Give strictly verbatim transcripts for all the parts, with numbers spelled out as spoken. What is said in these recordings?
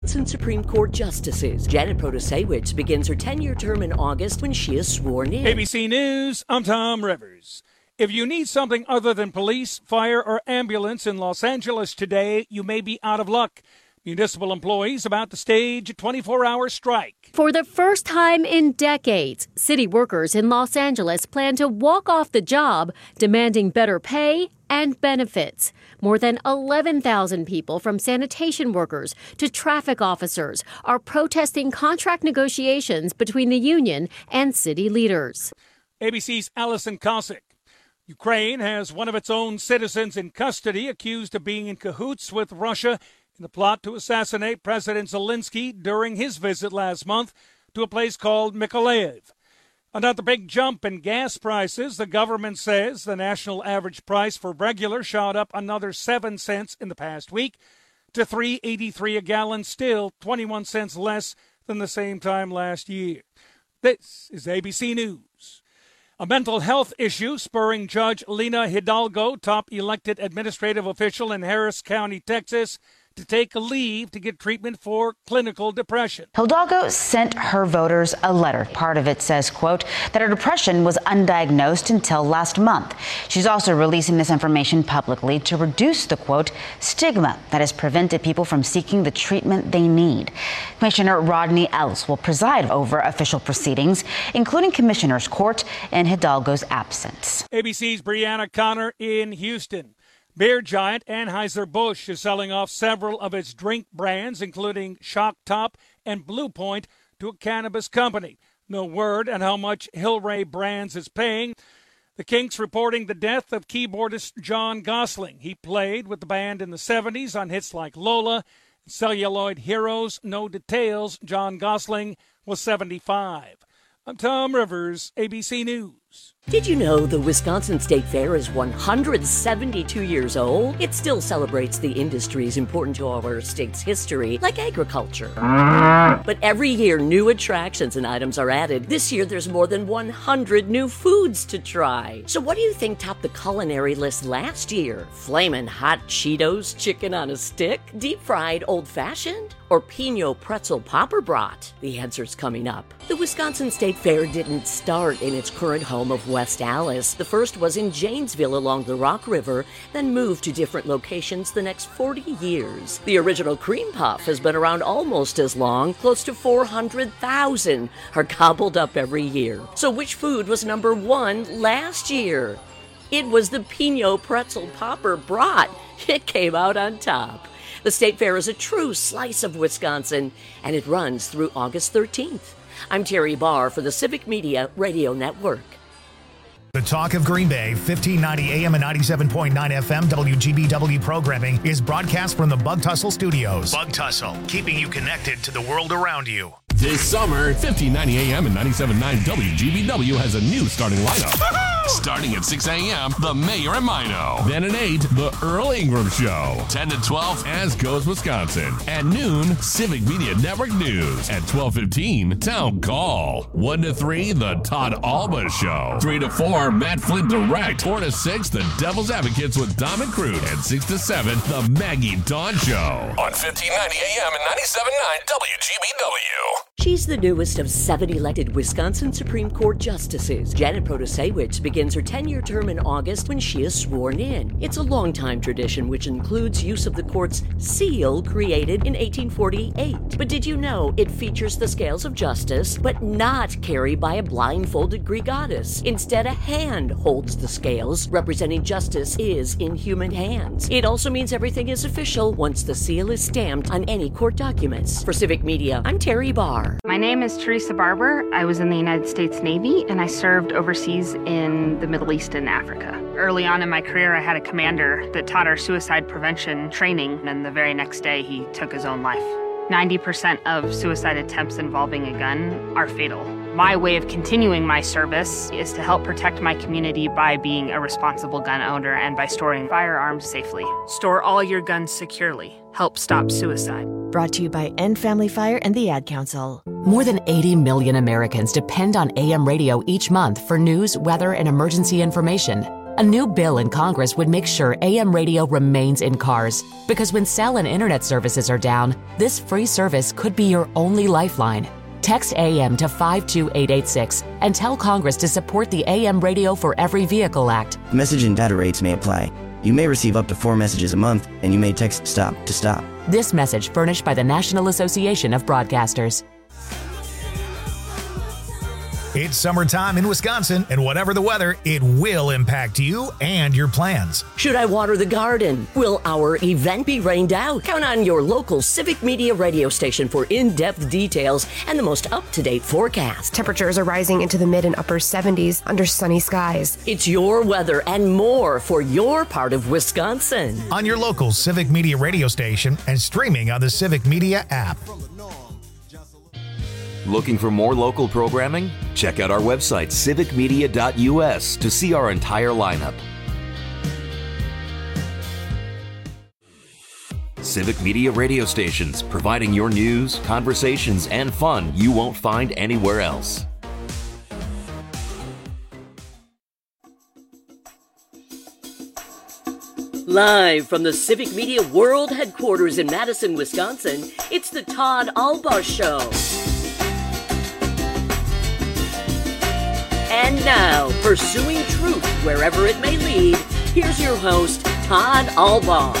Supreme Court justices. Janet Protasewicz begins her ten-year term in August when she is sworn in. A B C News, I'm Tom Rivers. If you need something other than police, fire, or ambulance in Los Angeles today, you may be out of luck. Municipal employees about to stage a twenty-four hour strike. For the first time in decades, city workers in Los Angeles plan to walk off the job, demanding better pay and benefits. More than eleven thousand people, from sanitation workers to traffic officers, are protesting contract negotiations between the union and city leaders. A B C's Allison Kosick. Ukraine has one of its own citizens in custody accused of being in cahoots with Russia in the plot to assassinate President Zelensky during his visit last month to a place called Mykolaiv. Another big jump in gas prices. The government says the national average price for regular shot up another seven cents in the past week to three dollars and eighty-three cents a gallon, still twenty-one cents less than the same time last year. This is A B C News. A mental health issue spurring Judge Lina Hidalgo, top elected administrative official in Harris County, Texas, to take a leave to get treatment for clinical depression. Hidalgo sent her voters a letter. Part of it says, quote, that her depression was undiagnosed until last month. She's also releasing this information publicly to reduce the, quote, stigma that has prevented people from seeking the treatment they need. Commissioner Rodney Ellis will preside over official proceedings, including Commissioner's Court, in Hidalgo's absence. A B C's Brianna Connor in Houston. Beer giant Anheuser-Busch is selling off several of its drink brands, including Shock Top and Blue Point, to a cannabis company. No word on how much Hillray Brands is paying. The Kinks reporting the death of keyboardist John Gosling. He played with the band in the seventies on hits like Lola, Celluloid Heroes, No Details. John Gosling was seventy-five. I'm Tom Rivers, A B C News. Did you know the Wisconsin State Fair is one hundred seventy-two years old? It still celebrates the industries important to our state's history, like agriculture. But every year, new attractions and items are added. This year, there's more than one hundred new foods to try. So what do you think topped the culinary list last year? Flamin' hot Cheetos, chicken on a stick, deep-fried old-fashioned, or Pinot pretzel popper brat? The answer's coming up. The Wisconsin State Fair didn't start in its current home of West Allis. The first was in Janesville along the Rock River, then moved to different locations the next forty years. The original cream puff has been around almost as long. Close to four hundred thousand are gobbled up every year. So which food was number one last year? It was the Pinot pretzel popper brat. It came out on top. The State Fair is a true slice of Wisconsin, and it runs through August thirteenth. I'm Terry Barr for the Civic Media Radio Network. The Talk of Green Bay, fifteen ninety A M and ninety-seven point nine F M W G B W programming is broadcast from the Bug Tussle Studios. Bug Tussle, keeping you connected to the world around you. This summer, fifteen ninety A M and ninety-seven point nine W G B W has a new starting lineup. Starting at six A M, The Mayor and Mino. Then at eight, The Earl Ingram Show. ten to twelve, As Goes Wisconsin. At noon, Civic Media Network News. At twelve fifteen, Town Call. one to three, The Todd Alba Show. three to four, Matt Flint Direct. four to six, The Devil's Advocates with Dom and Crude. And six to seven, The Maggie Dawn Show. On fifteen ninety A M and ninety-seven point nine W G B W. She's the newest of seven elected Wisconsin Supreme Court justices. Janet Protasewicz begins her ten-year term in August when she is sworn in. It's a long-time tradition which includes use of the court's seal created in eighteen forty-eight. But did you know it features the scales of justice, but not carried by a blindfolded Greek goddess? Instead, a hand holds the scales, representing justice is in human hands. It also means everything is official once the seal is stamped on any court documents. For Civic Media, I'm Terry Barr. My name is Teresa Barber. I was in the United States Navy, and I served overseas in the Middle East and Africa. Early on in my career, I had a commander that taught our suicide prevention training, and the very next day, he took his own life. ninety percent of suicide attempts involving a gun are fatal. My way of continuing my service is to help protect my community by being a responsible gun owner and by storing firearms safely. Store all your guns securely. Help stop suicide. Brought to you by End Family Fire and the Ad Council. More than eighty million Americans depend on A M radio each month for news, weather, and emergency information. A new bill in Congress would make sure A M radio remains in cars, because when cell and internet services are down, this free service could be your only lifeline. Text A M to five two eight eight six and tell Congress to support the A M Radio for Every Vehicle Act. Message and data rates may apply. You may receive up to four messages a month, and you may text STOP to stop. This message furnished by the National Association of Broadcasters. It's summertime in Wisconsin, and whatever the weather, it will impact you and your plans. Should I water the garden? Will our event be rained out? Count on your local Civic Media radio station for in-depth details and the most up-to-date forecast. Temperatures are rising into the mid and upper seventies under sunny skies. It's your weather and more for your part of Wisconsin. On your local Civic Media radio station and streaming on the Civic Media app. Looking for more local programming? Check out our website, civic media dot u s, to see our entire lineup. Civic Media radio stations, providing your news, conversations, and fun you won't find anywhere else. Live from the Civic Media World Headquarters in Madison, Wisconsin, it's the Todd Albaugh Show. And now, pursuing truth wherever it may lead, here's your host, Todd Albaugh.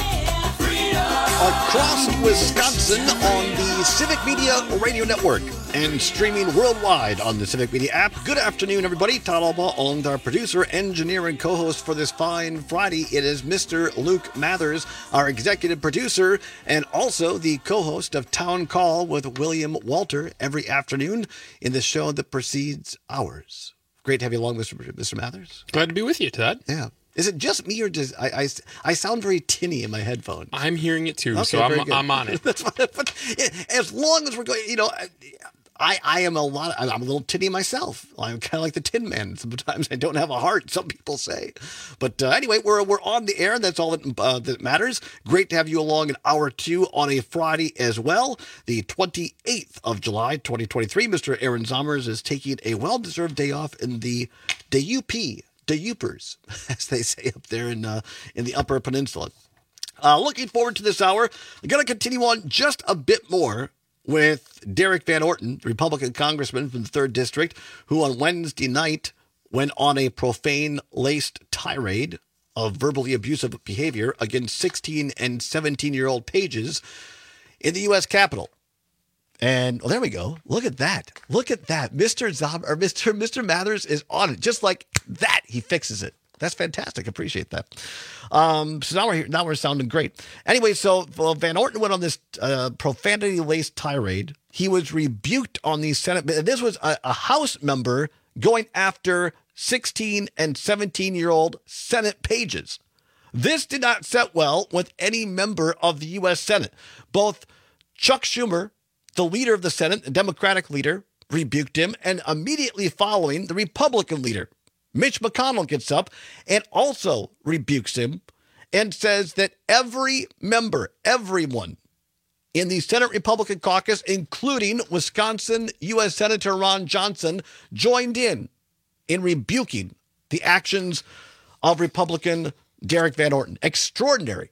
Across Wisconsin on the Civic Media Radio Network and streaming worldwide on the Civic Media app. Good afternoon, everybody. Todd Albaugh, and our producer, engineer, and co-host for this fine Friday. It is Mister Luke Mathers, our executive producer, and also the co-host of Town Call with William Walter every afternoon in the show that precedes ours. Great to have you along, Mister Mister Mathers. Glad to be with you, Todd. Yeah. Is it just me, or does I, I, I sound very tinny in my headphones? I'm hearing it too, okay, so I'm, I'm on it. That's fine. But as long as we're going, you know, I, I am a lot. I'm a little tinny myself. I'm kind of like the Tin Man. Sometimes I don't have a heart. Some people say, but uh, anyway, we're we're on the air. That's all that uh, that matters. Great to have you along in hour two on a Friday as well, the twenty-eighth of July, twenty twenty-three. Mister Aaron Zommers is taking a well-deserved day off in the D U P, the Upers, as they say up there in uh, in the Upper Peninsula. Uh, looking forward to this hour. I'm going to continue on just a bit more with Derek Van Orton, the Republican congressman from the third District, who on Wednesday night went on a profane-laced tirade of verbally abusive behavior against sixteen and seventeen-year-old pages in the U S Capitol. And well, there we go. Look at that. Look at that. Mister Zob or Mister Mister Mathers is on it. Just like that, he fixes it. That's fantastic. Appreciate that. Um, so now we're here. Now we're sounding great. Anyway, so well, Van Orton went on this uh, profanity-laced tirade. He was rebuked on the Senate. This was a, a House member going after sixteen and seventeen-year-old Senate pages. This did not set well with any member of the U S Senate. Both Chuck Schumer, the leader of the Senate, the Democratic leader, rebuked him, and immediately following, the Republican leader, Mitch McConnell, gets up and also rebukes him and says that every member, everyone in the Senate Republican caucus, including Wisconsin U S Senator Ron Johnson, joined in in rebuking the actions of Republican Derek Van Orton. Extraordinary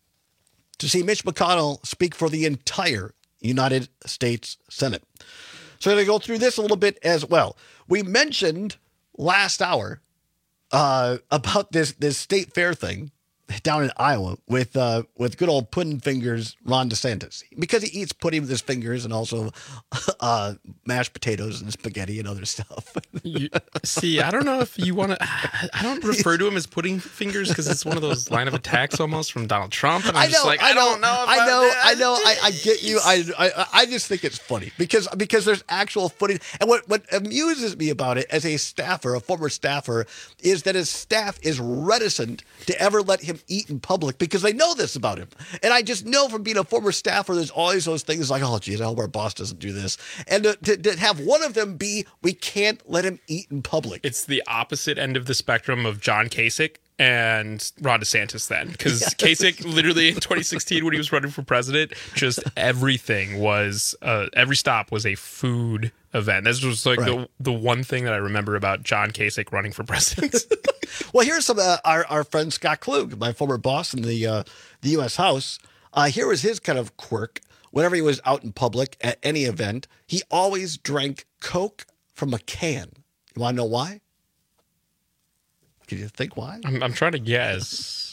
to see Mitch McConnell speak for the entire United States Senate. So we're going to go through this a little bit as well. We mentioned last hour uh, about this this state fair thing down in Iowa with uh, with good old pudding fingers Ron DeSantis, because he eats pudding with his fingers and also uh, mashed potatoes and spaghetti and other stuff. You, see, I don't know if you want to. I don't refer to him as pudding fingers because it's one of those line of attacks almost from Donald Trump. And I'm I know, just like, I, I know, don't know. If I know, I, I know, I, I get you. I, I I just think it's funny because because there's actual footage, and what what amuses me about it as a staffer, a former staffer, is that his staff is reticent to ever let him eat in public because they know this about him. And I just know from being a former staffer, there's always those things like, oh, geez, I hope our boss doesn't do this. And to, to, to have one of them be, we can't let him eat in public. It's the opposite end of the spectrum of John Kasich and Ron DeSantis then. Because yes. Kasich, literally in twenty sixteen when he was running for president, just everything was, uh, every stop was a food event. This was like Right. the the one thing that I remember about John Kasich running for president. Well, here's some uh, our our friend Scott Klug, my former boss in the uh, the U S House. Uh, here was his kind of quirk. Whenever he was out in public at any event, he always drank Coke from a can. You want to know why? Can you think why? I'm, I'm trying to guess.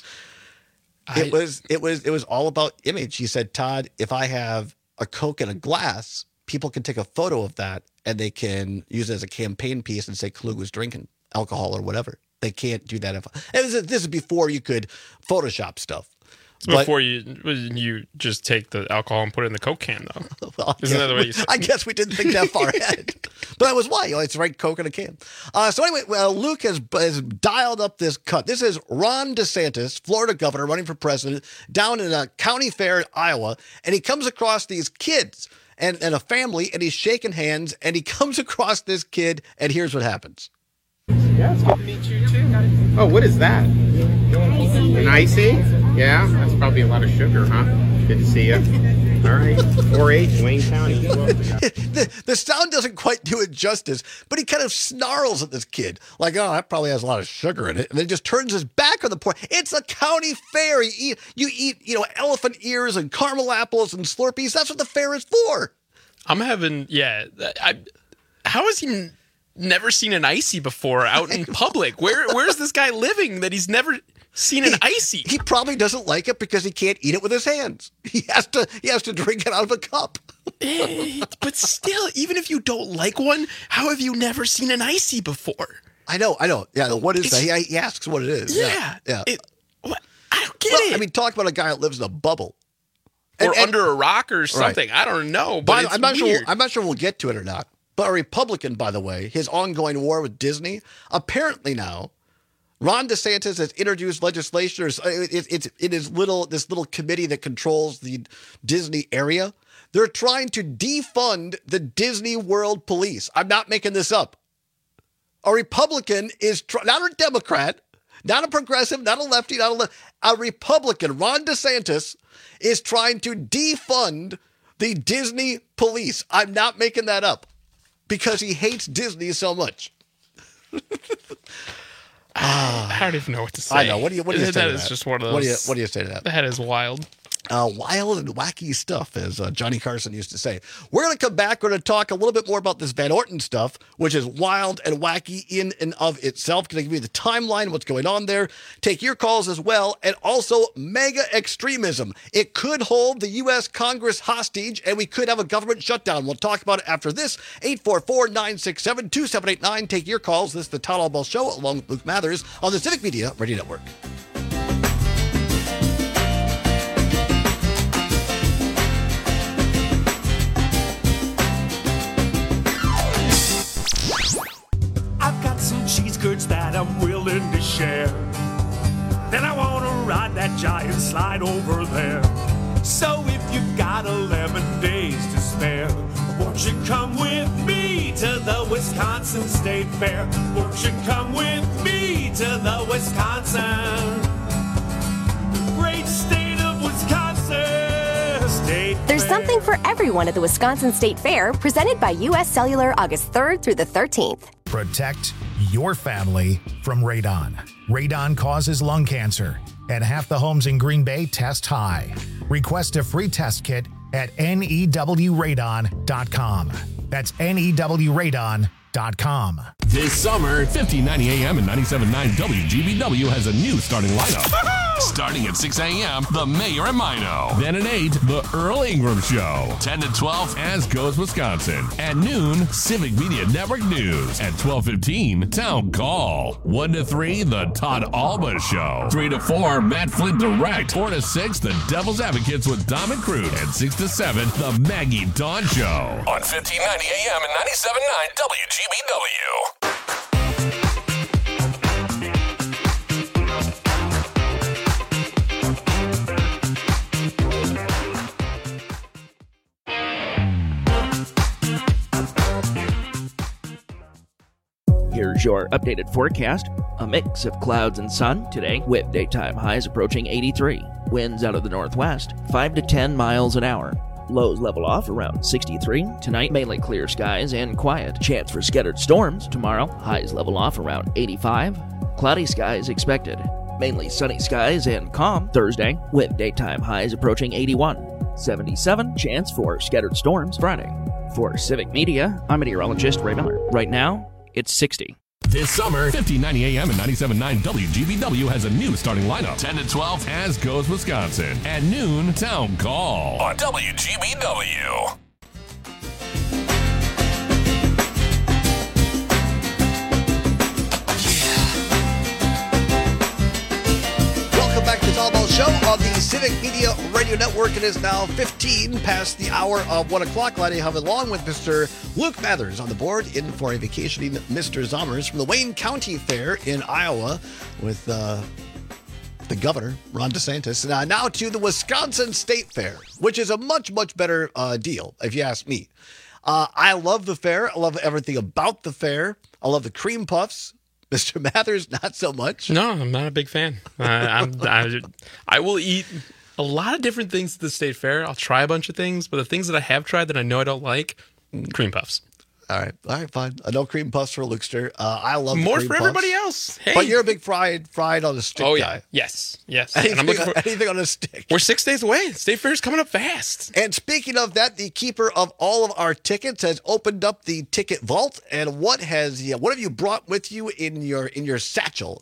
It I- was it was it was all about image. He said, Todd, if I have a Coke in a glass, people can take a photo of that and they can use it as a campaign piece and say Klug was drinking alcohol or whatever. They can't do that. If it was, this is before you could Photoshop stuff. But- Before you you just take the alcohol and put it in the Coke can, though. Well, Isn't yeah, that the way you say I guess we didn't think that far ahead. But that was why. You know, it's right Coke in a can. Uh, so anyway, well, Luke has, has dialed up this cut. This is Ron DeSantis, Florida governor, running for president, down in a county fair in Iowa. And he comes across these kids and, and a family, and he's shaking hands. And he comes across this kid, and here's what happens. Yeah, it's good to meet you too. Oh, what is that? An icy? Yeah, that's probably a lot of sugar, huh? Good to see you. All right, four H, Wayne County. the, the sound doesn't quite do it justice, but he kind of snarls at this kid, like, oh, that probably has a lot of sugar in it. And then just turns his back on the poor. It's a county fair. You eat, you eat, you know, elephant ears and caramel apples and Slurpees. That's what the fair is for. I'm having, yeah. I, how has he n- never seen an icy before out in public? Where Where's this guy living that he's never seen an he, icy? He probably doesn't like it because he can't eat it with his hands. He has to he has to drink it out of a cup. But still, even if you don't like one, how have you never seen an icy before? I know, I know. Yeah, what is It's- that? He, he asks what it is. Yeah. Yeah. It, what? I don't get Well, it. I mean, talk about a guy that lives in a bubble. or and- and- under a rock or something. I don't know, but, But it's I'm not weird. sure. I'm not sure we'll get to it or not. But a Republican, by the way, his ongoing war with Disney, apparently now, Ron DeSantis has introduced legislation. Or it, it, it's it is little this little committee that controls the Disney area. They're trying to defund the Disney World Police. I'm not making this up. A Republican is tr- not a Democrat, not a progressive, not a lefty, not a le- a Republican. Ron DeSantis is trying to defund the Disney police. I'm not making that up because he hates Disney so much. I don't even know what to say. I know. What do you what do you say That to is that? just one of those. What do you what do you say to that? That is wild. Uh, wild and wacky stuff, as uh, Johnny Carson used to say. We're going to come back. We're going to talk a little bit more about this Van Orton stuff, which is wild and wacky in and of itself. Going to give you the timeline, what's going on there. Take your calls as well. And also mega extremism. It could hold the U S Congress hostage, and we could have a government shutdown. We'll talk about it after this. eight four four, nine six seven, two seven eight nine. Take your calls. This is the Todd Albaugh Show, along with Luke Mathers on the Civic Media Radio Network. I've got some cheese curds that I'm willing to share. Then I want to ride that giant slide over there. So if you've got eleven days to spare, won't you come with me to the Wisconsin State Fair? Won't you come with me to the Wisconsin, great state of Wisconsin State There's Fair. something for everyone at the Wisconsin State Fair, presented by U S Cellular August third through the thirteenth. Protect your family from radon. Radon causes lung cancer, and half the homes in Green Bay test high. Request a free test kit at N E W radon dot com. That's N E W radon dot com. This summer, fifteen ninety A M and ninety-seven point nine W G B W has a new starting lineup. Starting at six A M, The Mayor and Mino. Then at eight, The Earl Ingram Show. ten to twelve, As Goes Wisconsin. At noon, Civic Media Network News. At twelve fifteen, Town Call. one to three, The Todd Albaugh Show. three to four, Matt Flint Direct. four to six, The Devil's Advocates with Dom and Crude. And six to seven, The Maggie Dawn Show. On fifteen ninety A M and ninety-seven point nine W G B W. Here's your updated forecast. A mix of clouds and sun today, with daytime highs approaching eighty-three. Winds out of the northwest, five to ten miles an hour. Lows level off around sixty-three. Tonight, mainly clear skies and quiet. Chance for scattered storms. Tomorrow, highs level off around eighty-five. Cloudy skies expected. Mainly sunny skies and calm. Thursday, with daytime highs approaching eighty-one. seventy-seven. Chance for scattered storms Friday. For Civic Media, I'm meteorologist Ray Miller. Right now, it's sixty. This summer, fifteen ninety A M and ninety-seven point nine W G B W has a new starting lineup. ten to twelve, As Goes Wisconsin. At noon, Town Call on W G B W. Back to the Town Hall Show on the Civic Media Radio Network. It is now fifteen past the hour of one o'clock. Glad to have along with Mister Luke Mathers on the board, in for a vacationing Mister Zommers from the Wayne County Fair in Iowa with uh, the governor, Ron DeSantis. And uh, now to the Wisconsin State Fair, which is a much, much better uh, deal, if you ask me. Uh, I love the fair. I love everything about the fair. I love the cream puffs. Mister Mathers, not so much. No, I'm not a big fan. Uh, I'm, I, I will eat a lot of different things at the state fair. I'll try a bunch of things, but the things that I have tried that I know I don't like, cream puffs. All right, all right, fine. Uh, no cream puffs for Lukester. Uh, I love more cream for puffs. Everybody else. Hey. But you're a big fried, fried on a stick oh, guy. Yeah. Yes, yes. Anything, and I'm looking for anything on a stick. We're six days away. State Fair's coming up fast. And speaking of that, the keeper of all of our tickets has opened up the ticket vault. And what has yeah, what have you brought with you in your in your satchel?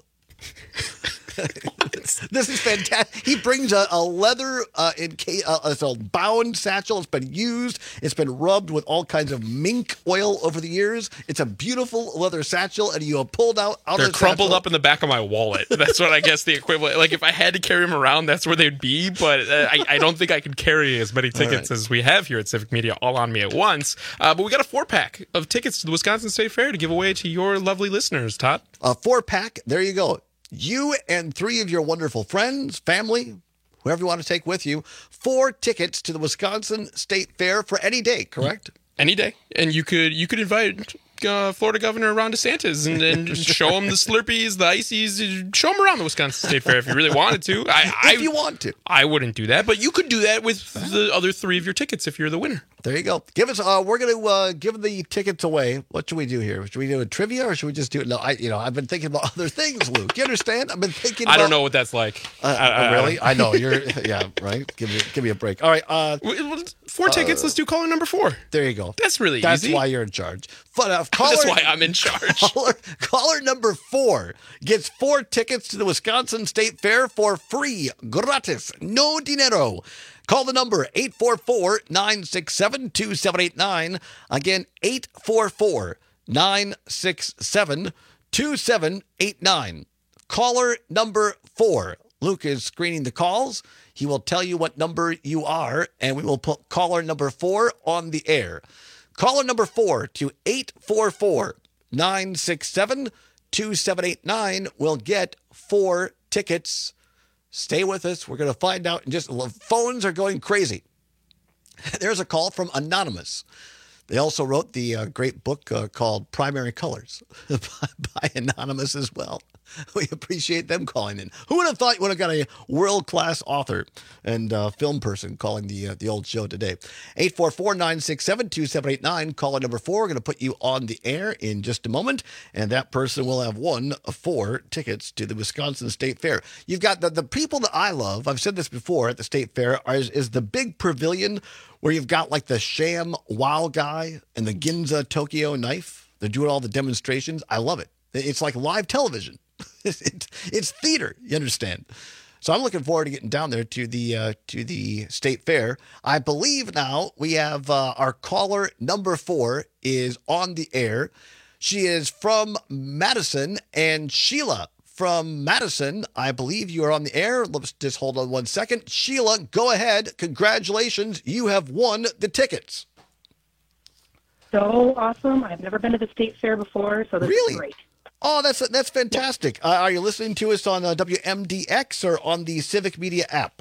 This is fantastic. He brings a, a leather uh, in uh, it's a bound satchel. It's been used. It's been rubbed with all kinds of mink oil over the years. It's a beautiful leather satchel, and you have pulled out out They're of the crumpled satchel. up in the back of my wallet. That's what I guess the equivalent. Like if I had to carry them around, that's where they'd be. But uh, I, I don't think I could carry as many tickets right. as we have here at Civic Media all on me at once. Uh, but we got a four pack of tickets to the Wisconsin State Fair to give away to your lovely listeners. Todd, a four pack. There you go. You and three of your wonderful friends, family, whoever you want to take with you, four tickets to the Wisconsin State Fair for any day, correct? Any day. And you could you could invite uh, Florida Governor Ron DeSantis and, and show him the Slurpees, the Ices, show him around the Wisconsin State Fair if you really wanted to. I, if I, you want to. I wouldn't do that, but you could do that with the other three of your tickets if you're the winner. There you go. Give us. Uh, we're going to uh, give the tickets away. What should we do here? Should we do a trivia, or should we just do it? No, I. You know, I've been thinking about other things, Luke. You understand? I've been thinking. About, I don't know what that's like. Uh, I, I, really? I know you're. Yeah, right. Give me, give me a break. All right. Uh, four tickets. Uh, let's do caller number four. There you go. That's really That's easy. That's why you're in charge. But, uh, caller, That's why I'm in charge. Caller, caller number four gets four tickets to the Wisconsin State Fair for free, gratis, no dinero. Call the number eight four four, nine six seven, two seven eight nine. Again, eight four four, nine six seven, two seven eight nine. Caller number four. Luke is screening the calls. He will tell you what number you are, and we will put caller number four on the air. Caller number four to eight four four, nine six seven, two seven eight nine will get four tickets. Stay with us. We're going to find out. And just phones are going crazy. There's a call from Anonymous. They also wrote the uh, great book uh, called Primary Colors by, by Anonymous as well. We appreciate them calling in. Who would have thought you would have got a world-class author and uh, film person calling the uh, the old show today? eight four four, nine six seven, two seven eight nine. Caller number four. We're going to put you on the air in just a moment, and that person will have won four tickets to the Wisconsin State Fair. You've got the, the people that I love, I've said this before at the State Fair, are, is, is the big pavilion where you've got like the sham wow guy and the Ginza Tokyo knife. They're doing all the demonstrations. I love it. It's like live television. It's, it's theater, you understand. So I'm looking forward to getting down there to the uh, to the State Fair. I believe now we have uh, our caller number four is on the air. She is from Madison, and Sheila from Madison, I believe you are on the air. Let's just hold on one second. Sheila, go ahead. Congratulations. You have won the tickets. So awesome. I've never been to the State Fair before, so this really? is great. Oh, that's that's fantastic. Uh, are you listening to us on uh, W M D X or on the Civic Media app?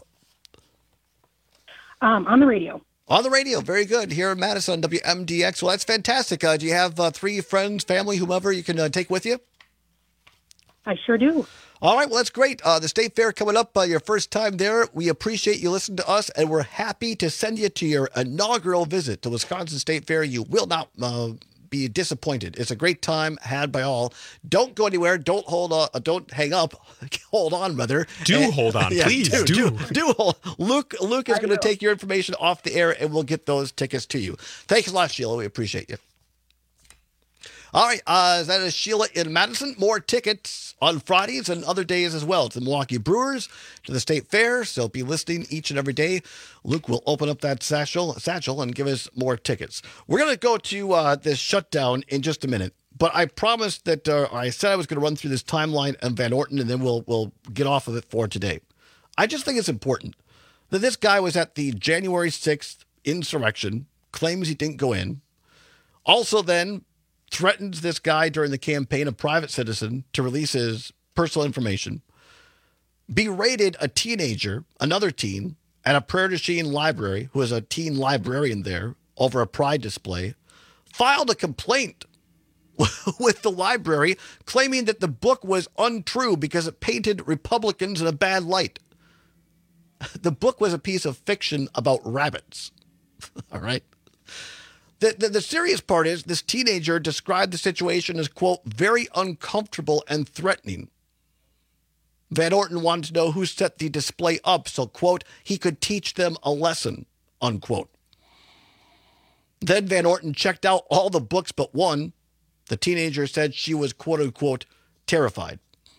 Um, on the radio. On the radio. Very good. Here in Madison, W M D X. Well, that's fantastic. Uh, do you have uh, three friends, family, whomever you can uh, take with you? I sure do. All right, well, that's great. Uh, the State Fair coming up, uh, your first time there. We appreciate you listening to us, and we're happy to send you to your inaugural visit to Wisconsin State Fair. You will not uh, be disappointed. It's a great time had by all. Don't go anywhere. Don't hold on. Uh, don't hang up. Hold on, rather. Do and, hold on, yeah, please. Do, Do. do. do hold. Luke, Luke is going to take your information off the air, and we'll get those tickets to you. Thanks a lot, Sheila. We appreciate you. All right, uh, that is Sheila in Madison. More tickets on Fridays and other days as well to the Milwaukee Brewers, to the State Fair. So be listening each and every day. Luke will open up that satchel, satchel and give us more tickets. We're going to go to uh, this shutdown in just a minute. But I promised that uh, I said I was going to run through this timeline of Van Orten, and then we'll we'll get off of it for today. I just think it's important that this guy was at the January sixth insurrection, claims he didn't go in. Also then threatens this guy during the campaign, a private citizen, to release his personal information, berated a teenager, another teen, at a Prairie du Chien library, who is a teen librarian there, over a pride display, filed a complaint with the library, claiming that the book was untrue because it painted Republicans in a bad light. The book was a piece of fiction about rabbits. All right? The, the, the serious part is this teenager described the situation as, quote, very uncomfortable and threatening. Van Orten wanted to know who set the display up so, quote, he could teach them a lesson, unquote. Then Van Orten checked out all the books but one. The teenager said she was, quote, unquote, terrified.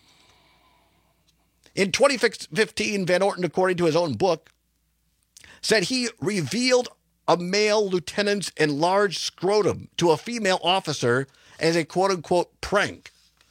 In twenty fifteen, Van Orten, according to his own book, said he revealed a male lieutenant's enlarged scrotum to a female officer as a quote-unquote prank.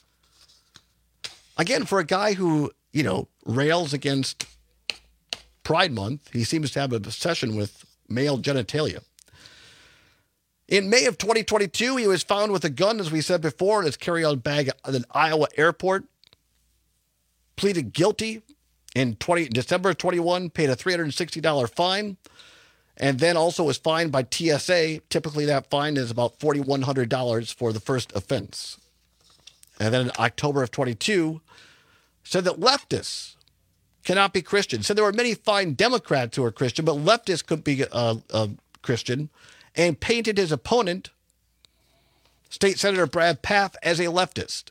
Again, for a guy who, you know, rails against Pride Month, he seems to have an obsession with male genitalia. In May of twenty twenty-two, he was found with a gun, as we said before, in his carry-on bag at an Iowa airport. Pleaded guilty in twenty, December of twenty-one, paid a three hundred sixty dollars fine. And then also was fined by T S A. Typically that fine is about four thousand one hundred dollars for the first offense. And then in October of twenty-two, said that leftists cannot be Christian. Said there were many fine Democrats who are Christian, but leftists could be uh, uh, Christian, and painted his opponent, State Senator Brad Pfaff, as a leftist.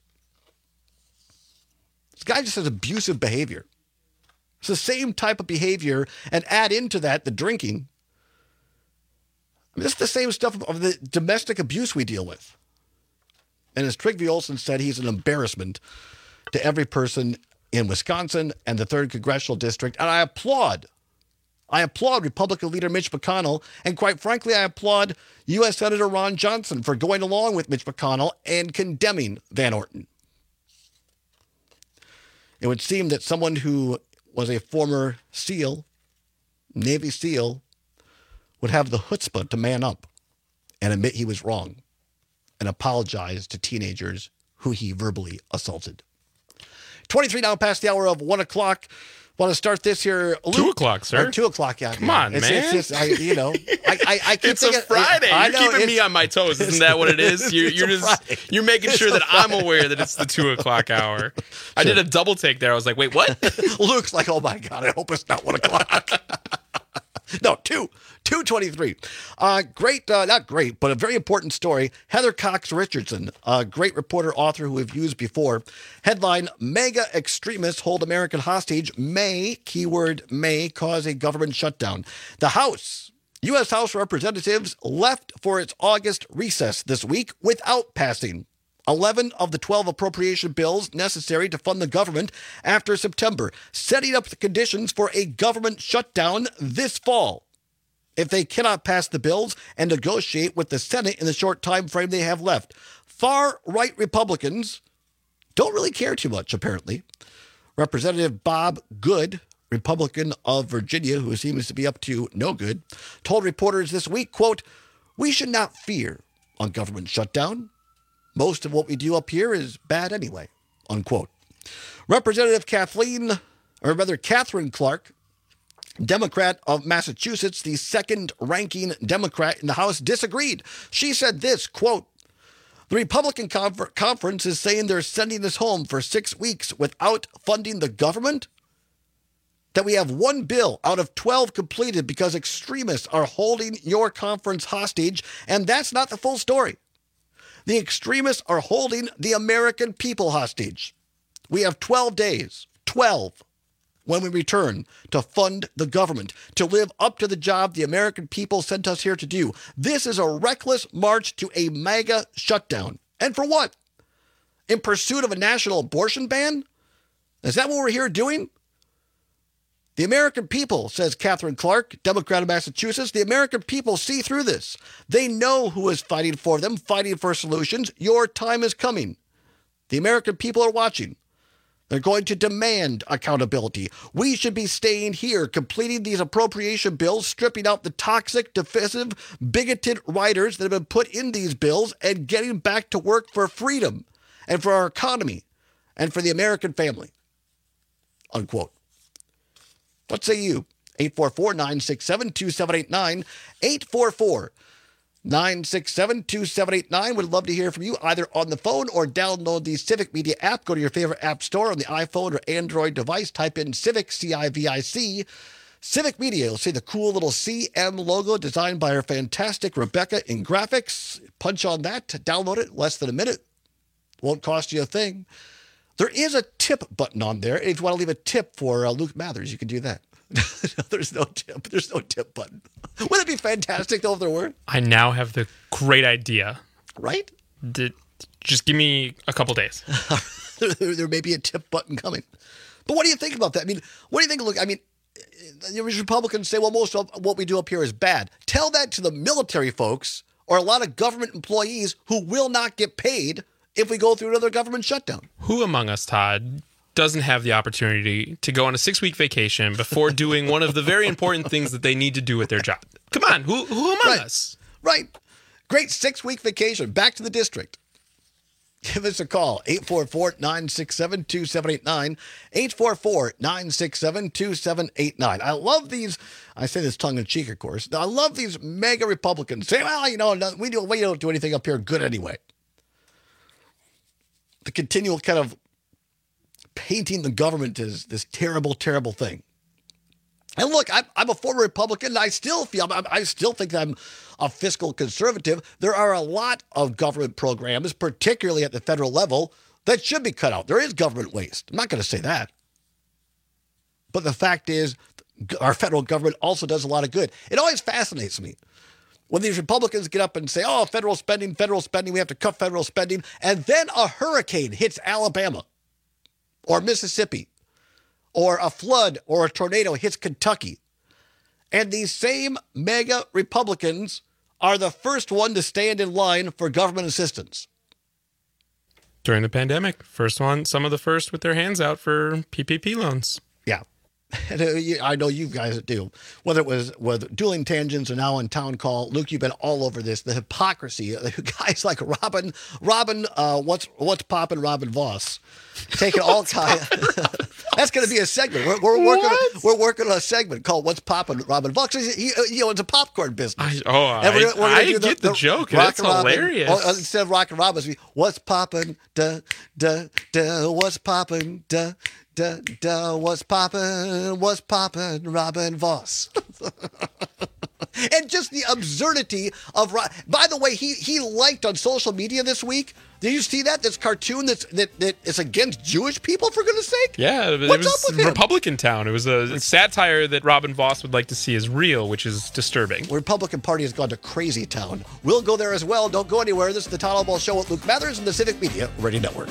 This guy just has abusive behavior. It's the same type of behavior, and add into that the drinking. I mean, this is the same stuff of the domestic abuse we deal with. And as Trygve Olsen said, he's an embarrassment to every person in Wisconsin and the third Congressional District. And I applaud, I applaud Republican leader Mitch McConnell. And quite frankly, I applaud U S Senator Ron Johnson for going along with Mitch McConnell and condemning Van Orten. It would seem that someone who was a former SEAL, Navy SEAL, would have the chutzpah to man up and admit he was wrong and apologize to teenagers who he verbally assaulted. twenty-three now past the hour of one o'clock. Want to start this here? Luke? Two o'clock, sir. Or two o'clock, yeah. Come on, it's, man. It's just, I, you know, I, I, I keep it's thinking, a Friday. I You're know, keeping me on my toes. Isn't that what it is? You're, you're just Friday. you're making It's sure a that I'm Friday. aware that it's the two o'clock hour. I did a double take there. I was like, wait, what? Luke's like, oh my God, I hope it's not one o'clock. No, two, two twenty-three. Uh, great, uh, not great, but a very important story. Heather Cox Richardson, a great reporter, author who we've used before. Headline, mega extremists hold American hostage. May, keyword may, cause a government shutdown. The House, U S House Representatives left for its August recess this week without passing eleven of the twelve appropriation bills necessary to fund the government after September, setting up the conditions for a government shutdown this fall. If they cannot pass the bills and negotiate with the Senate in the short time frame they have left. Far-right Republicans don't really care too much, apparently. Representative Bob Good, Republican of Virginia, who seems to be up to no good, told reporters this week, quote, we should not fear on government shutdown. Most of what we do up here is bad anyway, unquote. Representative Kathleen, or rather Catherine Clark, Democrat of Massachusetts, the second ranking Democrat in the House, disagreed. She said this, quote, The Republican confer- conference is saying they're sending us home for six weeks without funding the government? That we have one bill out of twelve completed because extremists are holding your conference hostage, and that's not the full story. The extremists are holding the American people hostage. We have twelve days, twelve, when we return to fund the government, to live up to the job the American people sent us here to do. This is a reckless march to a MAGA shutdown. And for what? In pursuit of a national abortion ban? Is that what we're here doing? The American people, says Catherine Clark, Democrat of Massachusetts, the American people see through this. They know who is fighting for them, fighting for solutions. Your time is coming. The American people are watching. They're going to demand accountability. We should be staying here, completing these appropriation bills, stripping out the toxic, divisive, bigoted writers that have been put in these bills, and getting back to work for freedom and for our economy and for the American family. Unquote. What say you? eight four four, nine six seven, two seven eight nine. eight four four, nine six seven, two seven eight nine. Would love to hear from you either on the phone or download the Civic Media app. Go to your favorite app store on the iPhone or Android device. Type in Civic, C I V I C. Civic Media. You'll see the cool little C M logo designed by our fantastic Rebecca in graphics. Punch on that. Download it. Less than a minute. Won't cost you a thing. There is a tip button on there. If you want to leave a tip for uh, Luke Mathers, you can do that. There's no tip. There's no tip button. Wouldn't it be fantastic though if there were? I now have the great idea. Right? Did, just give me a couple days. there, there may be a tip button coming. But what do you think about that? I mean, what do you think? Look, I mean, the Republicans say, well, most of what we do up here is bad. Tell that to the military folks or a lot of government employees who will not get paid if we go through another government shutdown. Who among us, Todd, doesn't have the opportunity to go on a six-week vacation before doing one of the very important things that they need to do at their job? Come on, who who among right. us? Right. Great six-week vacation. Back to the district. Give us a call. eight four four, nine six seven, two seven eight nine. eight four four, nine six seven, two seven eight nine. I love these. I say this tongue-in-cheek, of course. I love these mega Republicans say, well, you know, we don't, we don't do anything up here good anyway. The continual kind of painting the government as this terrible, terrible thing. And look, I'm, I'm a former Republican, and I still feel, I, I still think I'm a fiscal conservative. There are a lot of government programs, particularly at the federal level, that should be cut out. There is government waste. I'm not going to say that. But the fact is, our federal government also does a lot of good. It always fascinates me when these Republicans get up and say, oh, federal spending, federal spending, we have to cut federal spending, and then a hurricane hits Alabama or Mississippi, or a flood or a tornado hits Kentucky. And these same mega Republicans are the first one to stand in line for government assistance. During the pandemic, first one, some of the first with their hands out for P P P loans. Yeah. And I know you guys do. Whether it was with Dueling Tangents or now on Town Call, Luke, you've been all over this. The hypocrisy, guys like Robin, Robin, uh, what's what's poppin', Robin Voss, taking all kind. That's going to be a segment. We're, we're working. On, we're working on a segment called "What's Poppin', Robin Voss." He, you know, it's a popcorn business. I, oh, and we're, I, we're I do get the, the joke. That's hilarious. Robin, instead of Rock and Robin, it's "What's poppin', da da da, what's poppin', da." Da, da, what's poppin', what's poppin', Robin Voss. And just the absurdity of, by the way, he he liked on social media this week. Did you see that? This cartoon that's, that, that is against Jewish people, for goodness sake? Yeah, it What's was up with Republican Town. It was a satire that Robin Voss would like to see as real, which is disturbing. The Republican Party has gone to crazy town. We'll go there as well. Don't go anywhere. This is the Todd Ball Show with Luke Mathers and the Civic Media Radio Network.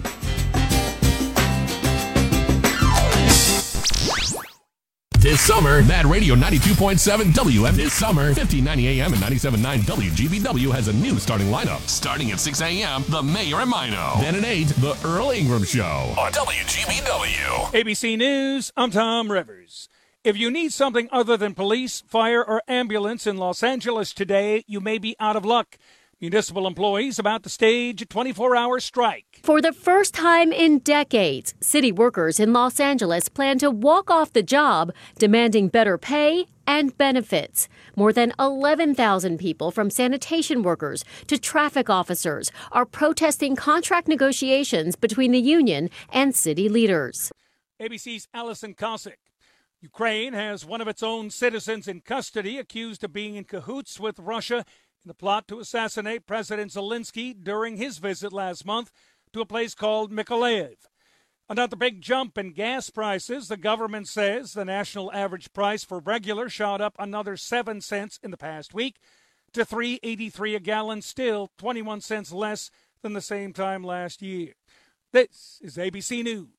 This summer, Mad Radio ninety-two point seven W M. This summer, fifteen ninety A M and ninety-seven point nine W G B W has a new starting lineup. Starting at six A M, The Mayor and Mino. Then at eight, The Earl Ingram Show on W G B W. A B C News, I'm Tom Rivers. If you need something other than police, fire, or ambulance in Los Angeles today, you may be out of luck. Municipal employees about to stage a twenty-four hour strike. For the first time in decades, city workers in Los Angeles plan to walk off the job, demanding better pay and benefits. More than eleven thousand people, from sanitation workers to traffic officers, are protesting contract negotiations between the union and city leaders. A B C's Allison Kosick. Ukraine has one of its own citizens in custody accused of being in cahoots with Russia in the plot to assassinate President Zelensky during his visit last month to a place called Mykolaiv. Another big jump in gas prices. The government says the national average price for regular shot up another seven cents in the past week to three dollars and eighty-three cents a gallon, still twenty-one cents less than the same time last year. This is A B C News.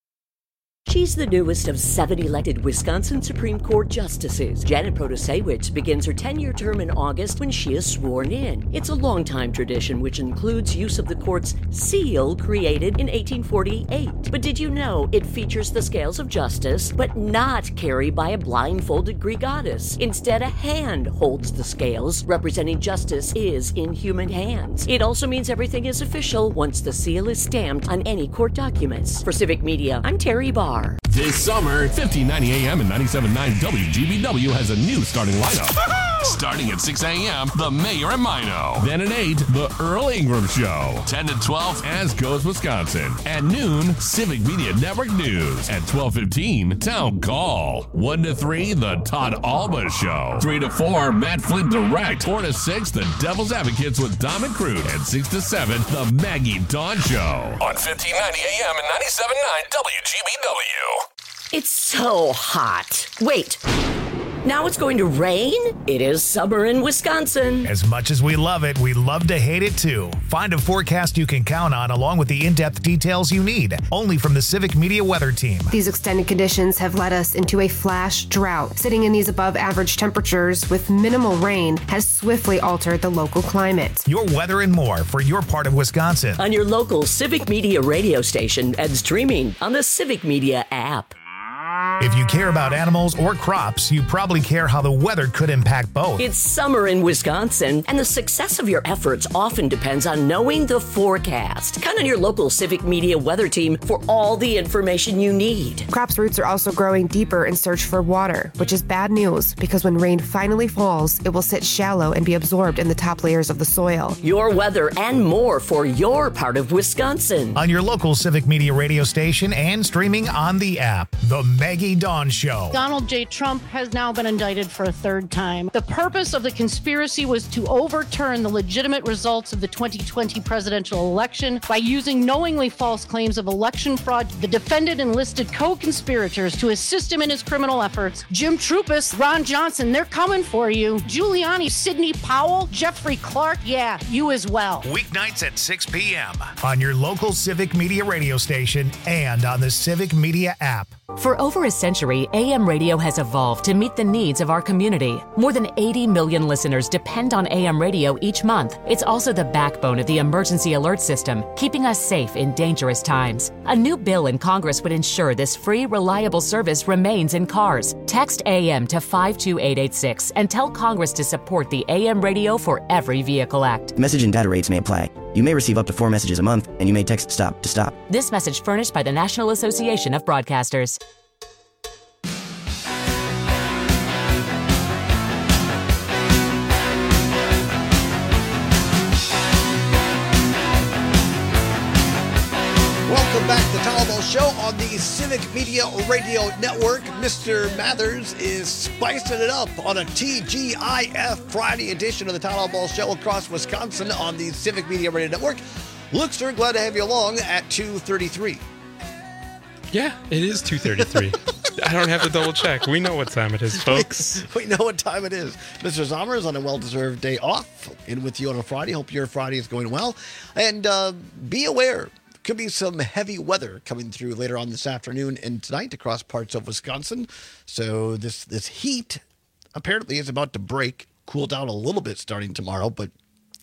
She's the newest of seven elected Wisconsin Supreme Court justices. Janet Protasewicz begins her ten-year term in August when she is sworn in. It's a long-time tradition which includes use of the court's seal created in eighteen forty-eight. But did you know it features the scales of justice, but not carried by a blindfolded Greek goddess? Instead, a hand holds the scales, representing justice is in human hands. It also means everything is official once the seal is stamped on any court documents. For Civic Media, I'm Terry Barr. This summer, fifteen ninety A M and ninety-seven point nine W G B W has a new starting lineup. Starting at six A M, The Mayor and Mino. Then at eight, The Earl Ingram Show. ten to twelve, As Goes Wisconsin. At noon, Civic Media Network News. At twelve fifteen, Town Call. one to three, The Todd Alba Show. three to four, Matt Flint Direct. four to six, The Devil's Advocates with Dom and Crude. And six to seven, The Maggie Dawn Show. On fifteen ninety A M and ninety-seven point nine W G B W. It's so hot. Wait. Now it's going to rain? It is summer in Wisconsin. As much as we love it, we love to hate it too. Find a forecast you can count on along with the in-depth details you need. Only from the Civic Media Weather Team. These extended conditions have led us into a flash drought. Sitting in these above average temperatures with minimal rain has swiftly altered the local climate. Your weather and more for your part of Wisconsin. On your local Civic Media radio station and streaming on the Civic Media app. If you care about animals or crops, you probably care how the weather could impact both. It's summer in Wisconsin, and the success of your efforts often depends on knowing the forecast. Count on your local Civic Media Weather Team for all the information you need. Crops' roots are also growing deeper in search for water, which is bad news because when rain finally falls, it will sit shallow and be absorbed in the top layers of the soil. Your weather and more for your part of Wisconsin. On your local Civic Media radio station and streaming on the app. The Maggie Dawn Show. Donald J. Trump has now been indicted for a third time. The purpose of the conspiracy was to overturn the legitimate results of the twenty twenty presidential election by using knowingly false claims of election fraud. The defendant enlisted co-conspirators to assist him in his criminal efforts. Jim Trupis, Ron Johnson, they're coming for you. Giuliani, Sidney Powell, Jeffrey Clark, yeah, you as well. Weeknights at six p.m. on your local Civic Media radio station and on the Civic Media app. For over a century, A M radio has evolved to meet the needs of our community. More than eighty million listeners depend on A M radio each month. It's also the backbone of the emergency alert system, keeping us safe in dangerous times. A new bill in Congress would ensure this free, reliable service remains in cars. Text A M to five two eight eight six and tell Congress to support the A M Radio for Every Vehicle Act. Message and data rates may apply. You may receive up to four messages a month, and you may text STOP to stop. This message furnished by the National Association of Broadcasters. Welcome back to the Tyler Ball Show on the Civic Media Radio Network. Mister Mathers is spicing it up on a T G I F Friday edition of the Tyler Ball Show across Wisconsin on the Civic Media Radio Network. Luke Stern, glad to have you along at two thirty-three. Yeah, it is two thirty-three. I don't have to double check. We know what time it is, folks. We, we know what time it is. Mister Zomer is on a well-deserved day off. In with you on a Friday. Hope your Friday is going well. And uh, be aware, could be some heavy weather coming through later on this afternoon and tonight across parts of Wisconsin. So this, this heat apparently is about to break, cool down a little bit starting tomorrow, but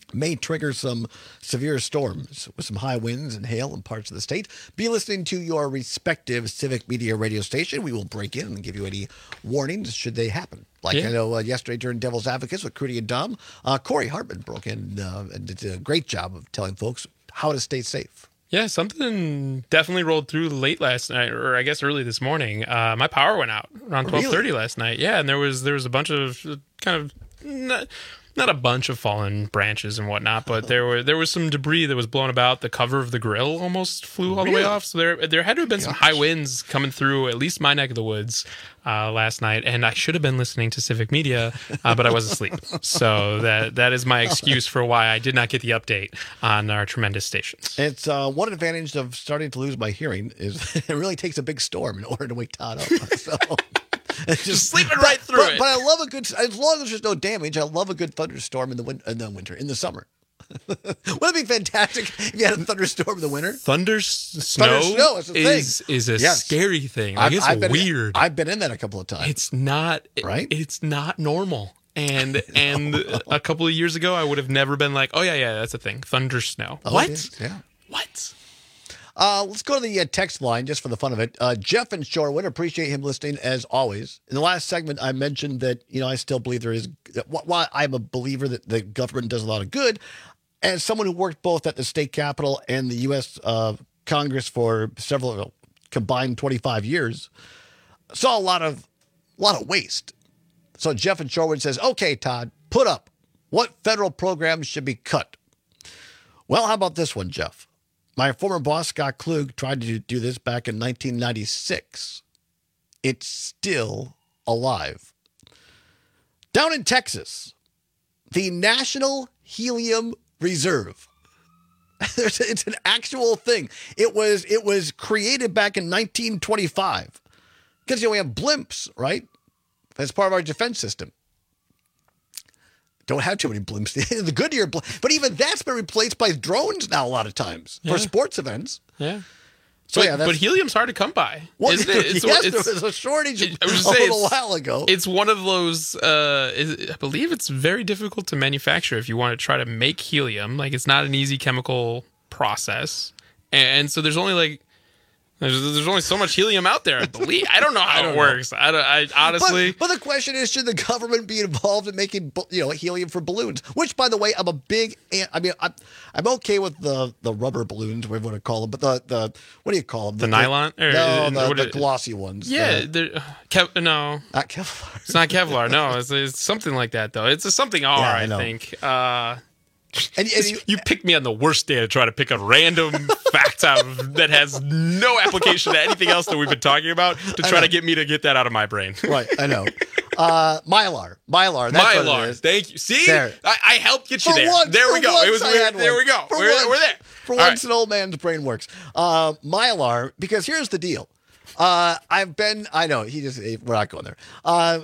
may trigger some severe storms with some high winds and hail in parts of the state. Be listening to your respective Civic Media radio station. We will break in and give you any warnings should they happen. Like yeah. I know uh, yesterday during Devil's Advocates with Crudy and Dom, uh, Corey Hartman broke in uh, and did a great job of telling folks how to stay safe. Yeah, something definitely rolled through late last night, or I guess early this morning. Uh, my power went out around twelve thirty really? last night. Yeah, and there was there was a bunch of kind of not, not a bunch of fallen branches and whatnot, but there were there was some debris that was blown about. The cover of the grill almost flew all really? the way off. So there there had to have been Gosh. some high winds coming through at least my neck of the woods uh, last night, and I should have been listening to Civic Media, uh, but I was asleep. So that that is my excuse for why I did not get the update on our tremendous stations. It's uh, one advantage of starting to lose my hearing is it really takes a big storm in order to wake Todd up. So. It's just sleeping but, right through but, it. But I love a good, as long as there's no damage, I love a good thunderstorm in the, win- in the winter, in the summer. Wouldn't it be fantastic if you had a thunderstorm in the winter? Thunder snow, Thunder snow is, a is, thing. is a yes. scary thing. Like, I've, it's I've been weird. In, I've been in that a couple of times. It's not, right? It's not normal. And and a couple of years ago, I would have never been like, oh, yeah, yeah, that's a thing. Thunder snow. Oh, what? Yeah. What? Uh, let's go to the uh, text line just for the fun of it. Uh, Jeff in Shorewood, appreciate him listening as always. In the last segment, I mentioned that, you know, I still believe there is, while I'm a believer that the government does a lot of good, as someone who worked both at the state capitol and the U S uh, Congress for several, combined twenty-five years, saw a lot of, a lot of waste. So Jeff in Shorewood says, okay, Todd, put up. What federal programs should be cut? Well, how about this one, Jeff? My former boss, Scott Klug, tried to do this back in nineteen ninety-six. It's still alive. Down in Texas, the National Helium Reserve. It's an actual thing. It was it was created back in nineteen twenty-five. Because, you know, we have blimps, right? As part of our defense system. Don't have too many blimps. The Goodyear blimp. But even that's been replaced by drones now a lot of times yeah. for sports events. Yeah. So but, yeah, that's, but helium's hard to come by. Well, isn't it? It's, yes, it's, there was a shortage it, a say, little while ago. It's one of those, uh, is, I believe it's very difficult to manufacture if you want to try to make helium. Like, it's not an easy chemical process. And so there's only like, There's, there's only so much helium out there, I believe. I don't know how don't it works. I, don't, I honestly. But, but the question is, should the government be involved in making, you know, helium for balloons? Which, by the way, I'm a big. I mean, I'm, I'm okay with the, the rubber balloons, whatever you want to call them. But the, the what do you call them? The, the nylon? Or, no, the, the glossy ones. Yeah, the, Kev, no, not Kevlar. It's not Kevlar. No, it's, it's something like that though. It's a something R, yeah, I, I think. Uh, And, and you, you picked me on the worst day to try to pick a random fact out of, that has no application to anything else that we've been talking about to try to get me to get that out of my brain. Right, I know. Uh, Mylar. Mylar. That's Mylar. What it is. Thank you. See? There. I, I helped get you for there. Once, there we go. It was weird. There we go. For We're, once, we're there. For All once, right. an old man's brain works. Uh, Mylar, because here's the deal. Uh, I've been, I know, he just, we're not going there. Uh,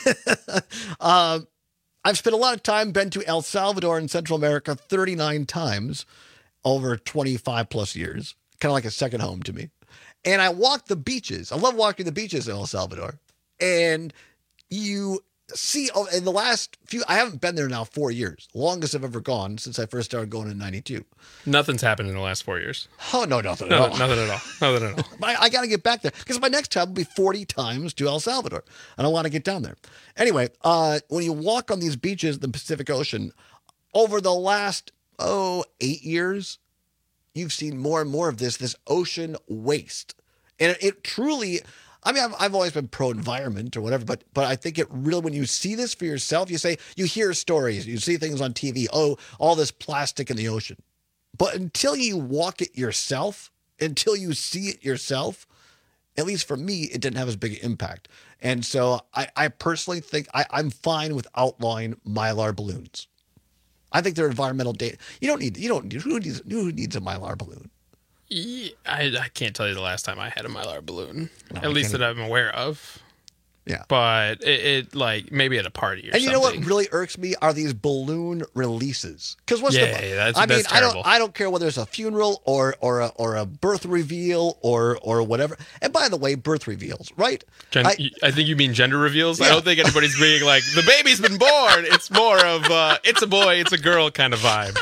uh, I've spent a lot of time, been to El Salvador in Central America thirty-nine times over twenty-five plus years. Kind of like a second home to me. And I walk the beaches. I love walking the beaches in El Salvador. And you see, oh, in the last few, I haven't been there now four years. Longest I've ever gone since I first started going in ninety-two. Nothing's happened in the last four years. Oh, no, nothing no, at all. Nothing at all. Nothing at all. I, I got to get back there because my next time will be forty times to El Salvador. And I want to get down there. Anyway, uh, when you walk on these beaches in the Pacific Ocean, over the last, oh, eight years, you've seen more and more of this, this ocean waste. And it, it truly, I mean, I've, I've always been pro-environment or whatever, but but I think it really, when you see this for yourself, you say, you hear stories, you see things on T V, oh, all this plastic in the ocean. But until you walk it yourself, until you see it yourself, at least for me, it didn't have as big an impact. And so I, I personally think I, I'm fine with outlawing Mylar balloons. I think they're environmental data. You don't need, you don't need, who needs, who needs a Mylar balloon? Yeah, I, I can't tell you the last time I had a Mylar balloon, No, at least that I'm aware of. Yeah. But it, it like maybe at a party or and something. you know what really irks me are these balloon releases. Because what's yeah, the? Yeah, that's, I mean, that's I terrible. don't. I don't care whether it's a funeral or or a, or a birth reveal or or whatever. And by the way, birth reveals, right? Gen- I, I think you mean gender reveals. Yeah. I don't think anybody's being like the baby's been born. It's more of uh, it's a boy, it's a girl kind of vibe.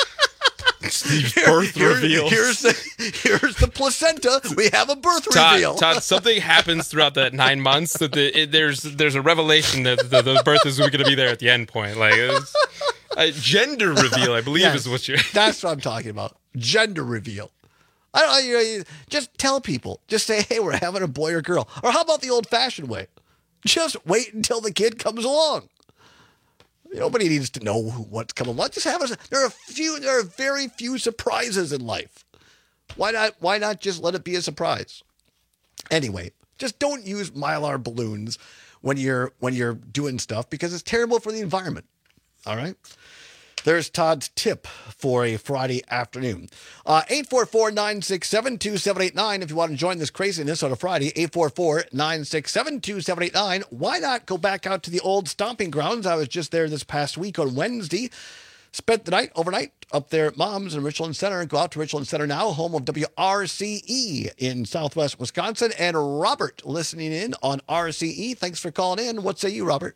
Birth here, reveals. Here's the here's the placenta. We have a birth Todd, reveal. Todd, something happens throughout that nine months that the, it, there's there's a revelation that the, the birth is going to be there at the end point. Like it's, a gender reveal, I believe, Yes, is what you're. That's what I'm talking about. Gender reveal. I don't. You know, you just tell people. Just say, hey, we're having a boy or girl. Or how about the old-fashioned way? Just wait until the kid comes along. Nobody needs to know what's coming along. Just have a. There are a few. There are very few surprises in life. Why not? Why not just let it be a surprise? Anyway, just don't use Mylar balloons when you're when you're doing stuff because it's terrible for the environment. All right. There's Todd's tip for a Friday afternoon. Uh, eight four four, nine six seven, two seven eight nine if you want to join this craziness on a Friday. eight four four, nine six seven, two seven eight nine. Why not go back out to the old stomping grounds? I was just there this past week on Wednesday. Spent the night, overnight, up there at Mom's in Richland Center. Go out to Richland Center now, home of W R C E in Southwest Wisconsin. And Robert listening in on R C E. Thanks for calling in. What say you, Robert?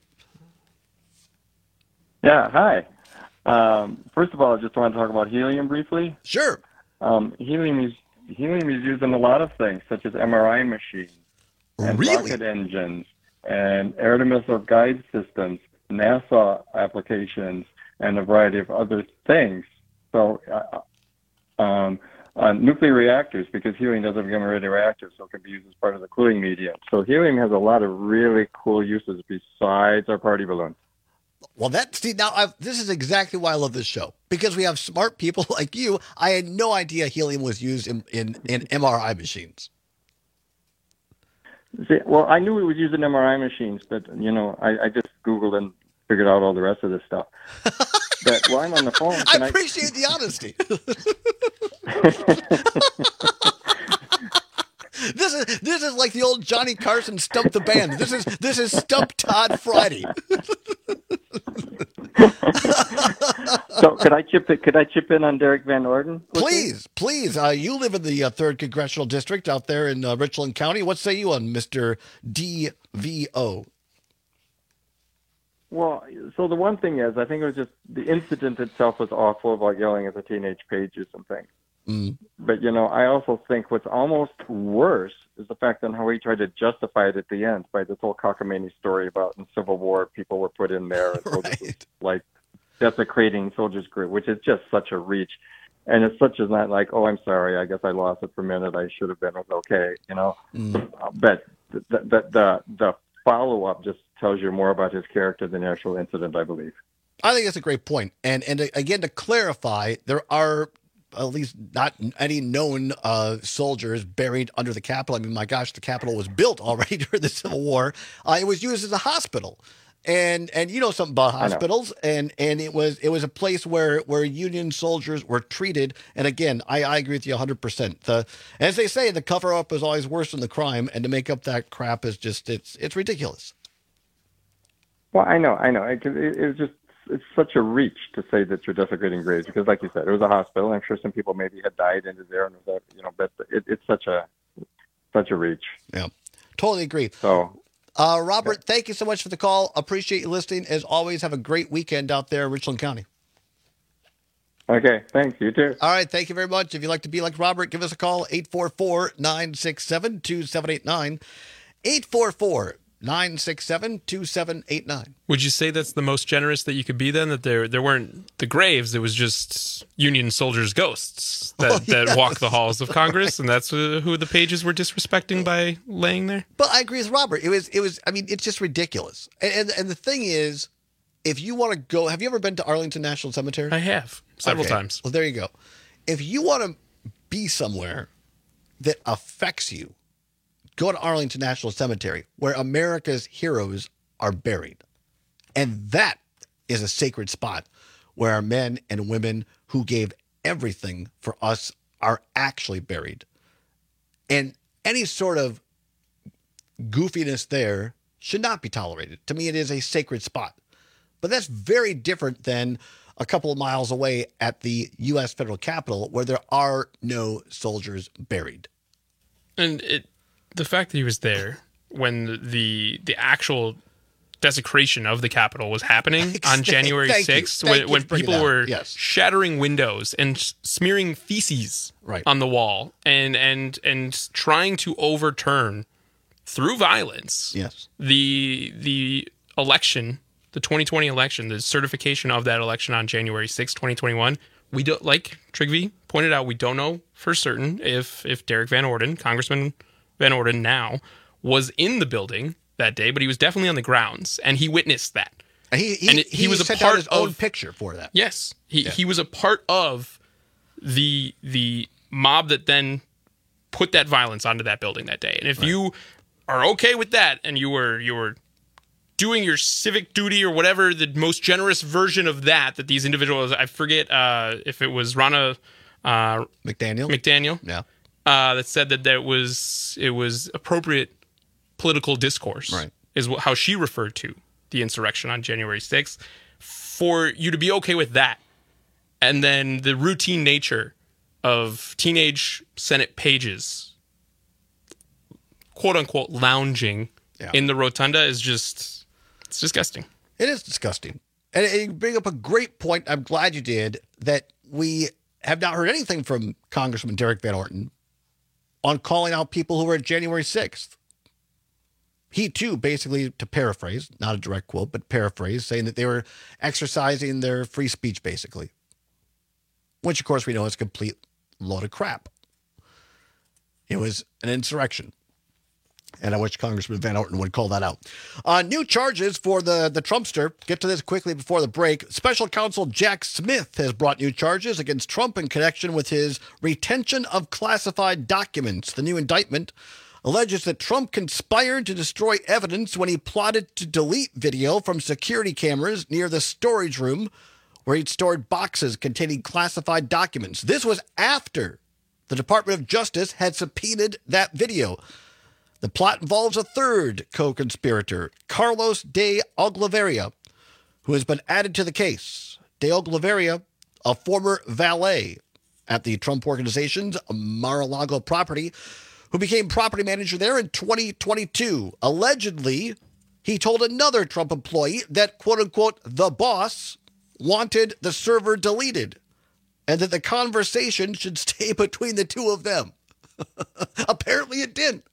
Yeah, hi. Um, first of all, I just want to talk about helium briefly. Sure. Um, helium is helium is used in a lot of things, such as M R I machines, and really? rocket engines, and air to missile guide systems, NASA applications, and a variety of other things. So, uh, um, uh, nuclear reactors, because helium doesn't become a radioactive, so it can be used as part of the cooling medium. So helium has a lot of really cool uses besides our party balloons. Well, that see now I've, this is exactly why I love this show, because we have smart people like you. I had no idea helium was used in, in, in M R I machines. See, well, I knew it was used in M R I machines, but you know, I, I just Googled and figured out all the rest of this stuff. But while I'm on the phone, I can appreciate I... the honesty. This is this is like the old Johnny Carson Stump the Band. This is this is Stump Todd Friday. So could I chip it? Could I chip in on Derek Van Orden? Please, please. Uh, you live in the uh, third congressional district out there in uh, Richland County. What say you on Mister D V O? Well, so the one thing is, I think it was just the incident itself was awful about yelling at the teenage pages and things. Mm. But, you know, I also think what's almost worse is the fact on how he tried to justify it at the end by this whole cockamamie story about in Civil War, people were put in there, and soldiers was, like desecrating soldiers' group, which is just such a reach. And it's such as not like, oh, I'm sorry, I guess I lost it for a minute, I should have been okay, you know. Mm. But the, the, the, the follow-up just tells you more about his character than the actual incident, I believe. I think that's a great point. And, and again, to clarify, there are at least not any known uh, soldiers buried under the Capitol. I mean, my gosh, the Capitol was built already during the Civil War. Uh, it was used as a hospital, and and you know something about hospitals, and and it was it was a place where where Union soldiers were treated. And again, I, I agree with you one hundred percent. The as they say, the cover up is always worse than the crime, and to make up that crap is just it's it's ridiculous. Well, I know, I know. It, it, it was just. It's such a reach to say that you're desecrating graves because, like you said, it was a hospital. I'm sure some people maybe had died into there, and was, you know, but it, it's such a such a reach. Yeah, totally agree. So, uh, Robert, yeah. Thank you so much for the call. Appreciate you listening. As always, have a great weekend out there in Richland County. Okay, thanks. You too. All right, thank you very much. If you'd like to be like Robert, give us a call, eight four four, nine six seven, two seven eight nine, eight four four, nine six seven, two seven eight nine. Would you say that's the most generous that you could be then? That there there weren't the graves, it was just Union soldiers' ghosts that, oh, yes. that walk the halls of Congress, and that's who, who the pages were disrespecting by laying there? But I agree with Robert. It was, it was. I mean, it's just ridiculous. And, and, and the thing is, if you want to go, have you ever been to Arlington National Cemetery? I have, several okay. times. Well, there you go. If you want to be somewhere that affects you, go to Arlington National Cemetery, where America's heroes are buried. And that is a sacred spot where our men and women who gave everything for us are actually buried. And any sort of goofiness there should not be tolerated. To me, it is a sacred spot. But that's very different than a couple of miles away at the U S federal Capitol, where there are no soldiers buried. And it, the fact that he was there when the the actual desecration of the Capitol was happening on January sixth, when, when people were yes. shattering windows and smearing feces right. on the wall and and and trying to overturn through violence yes. the the election, the twenty twenty election, the certification of that election on January sixth, twenty twenty-one. We don't, like Trygve pointed out, we don't know for certain if if Derek Van Orden, Congressman Van Orden now, was in the building that day, but he was definitely on the grounds, and he witnessed that. And he he, and it, he, he was a sent part out his of own picture for that. Yes, he yeah. he was a part of the the mob that then put that violence onto that building that day. And if right. you are okay with that, and you were you were doing your civic duty or whatever, the most generous version of that that these individuals, I forget uh, if it was Ronna uh, McDaniel, McDaniel, yeah, uh, that said that that was it was appropriate political discourse, right. is what, how she referred to the insurrection on January sixth. For you to be okay with that, and then the routine nature of teenage Senate pages, quote unquote, lounging yeah. in the rotunda is just, it's disgusting. It is disgusting. And you bring up a great point. I'm glad you did, that we have not heard anything from Congressman Derek Van Orden on calling out people who were at January sixth. He, too, basically, to paraphrase, not a direct quote, but paraphrase, saying that they were exercising their free speech, basically. Which, of course, we know is a complete load of crap. It was an insurrection. And I wish Congressman Van Orden would call that out. Uh, new charges for the, the Trumpster. Get to this quickly before the break. Special counsel Jack Smith has brought new charges against Trump in connection with his retention of classified documents. The new indictment alleges that Trump conspired to destroy evidence when he plotted to delete video from security cameras near the storage room where he'd stored boxes containing classified documents. This was after the Department of Justice had subpoenaed that video. The plot involves a third co-conspirator, Carlos de Oglaveria, who has been added to the case. De Oglaveria, a former valet at the Trump Organization's Mar-a-Lago property, who became property manager there in twenty twenty-two. Allegedly, he told another Trump employee that, quote-unquote, the boss wanted the server deleted and that the conversation should stay between the two of them. Apparently it didn't.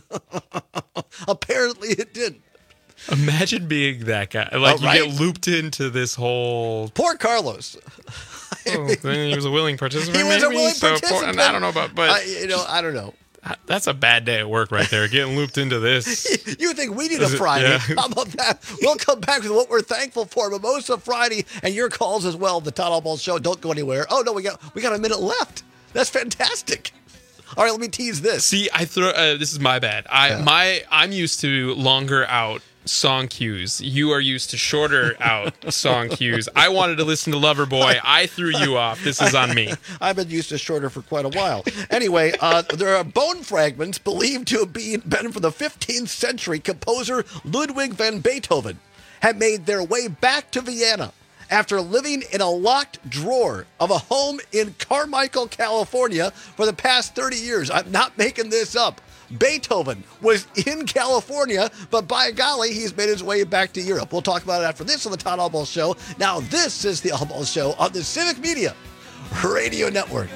Apparently it didn't. Imagine being that guy. Like, oh, right? You get looped into this whole... Poor Carlos. Oh, he was a willing participant, He was maybe? a willing so participant. Poor, I don't know about... but I, you know, I don't know. That's a bad day at work right there, getting looped into this. You think we need a Friday? Yeah. How about that? We'll come back with what we're thankful for. Mimosa Friday and your calls as well. The Todd Albaugh Show. Don't go anywhere. Oh, no, we got we got a minute left. That's fantastic. All right, let me tease this. See, I throw. Uh, this is my bad. I yeah. my I'm used to longer out song cues. You are used to shorter out song cues. I wanted to listen to Loverboy. I threw you off. This is on me. I've been used to shorter for quite a while. Anyway, uh, there are bone fragments believed to have been from the fifteenth century composer Ludwig van Beethoven have made their way back to Vienna after living in a locked drawer of a home in Carmichael, California for the past thirty years. I'm not making this up. Beethoven was in California, but by golly, he's made his way back to Europe. We'll talk about it after this on the Todd Albaugh Show. Now, this is the Albaugh Show on the Civic Media Radio Network.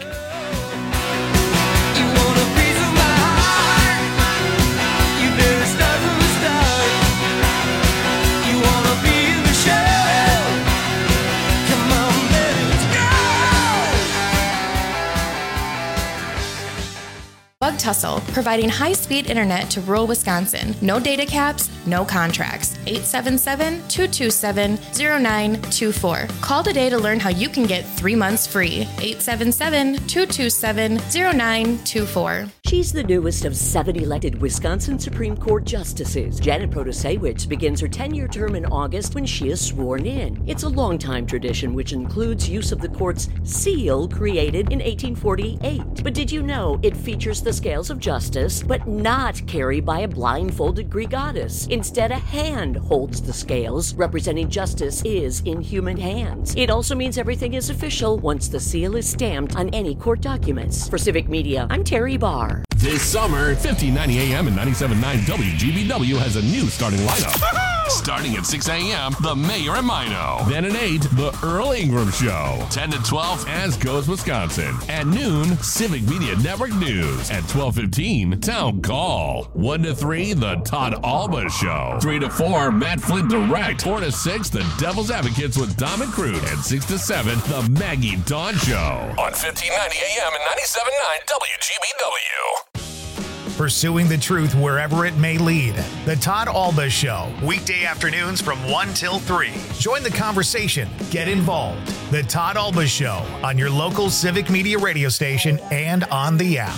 Bug Tussle, providing high-speed internet to rural Wisconsin. No data caps, no contracts. eight seven seven, two two seven, zero nine two four. Call today to learn how you can get three months free. eight seven seven, two two seven, zero nine two four. She's the newest of seven elected Wisconsin Supreme Court justices. Janet Protasewicz begins her ten-year term in August when she is sworn in. It's a long-time tradition which includes use of the court's seal created in eighteen forty-eight. But did you know it features the scales of justice, but not carried by a blindfolded Greek goddess. Instead, a hand holds the scales, representing justice is in human hands. It also means everything is official once the seal is stamped on any court documents. For Civic Media, I'm Terry Barr. This summer, fifteen ninety A M and ninety-seven point nine W G B W has a new starting lineup. Starting at six A M, The Mayor and Mino. Then at eight, The Earl Ingram Show. ten to twelve, As Goes Wisconsin. At noon, Civic Media Network News. At twelve fifteen, Town Call. one to three, The Todd Alba Show. three to four, Matt Flynn Direct. four to six, The Devil's Advocates with Dom and Crude. And six to seven, The Maggie Dawn Show. On fifteen ninety A M and ninety-seven point nine W G B W. Pursuing the truth wherever it may lead. The Todd Alba Show, weekday afternoons from one till three. Join the conversation. Get involved. The Todd Alba Show on your local Civic Media radio station and on the app.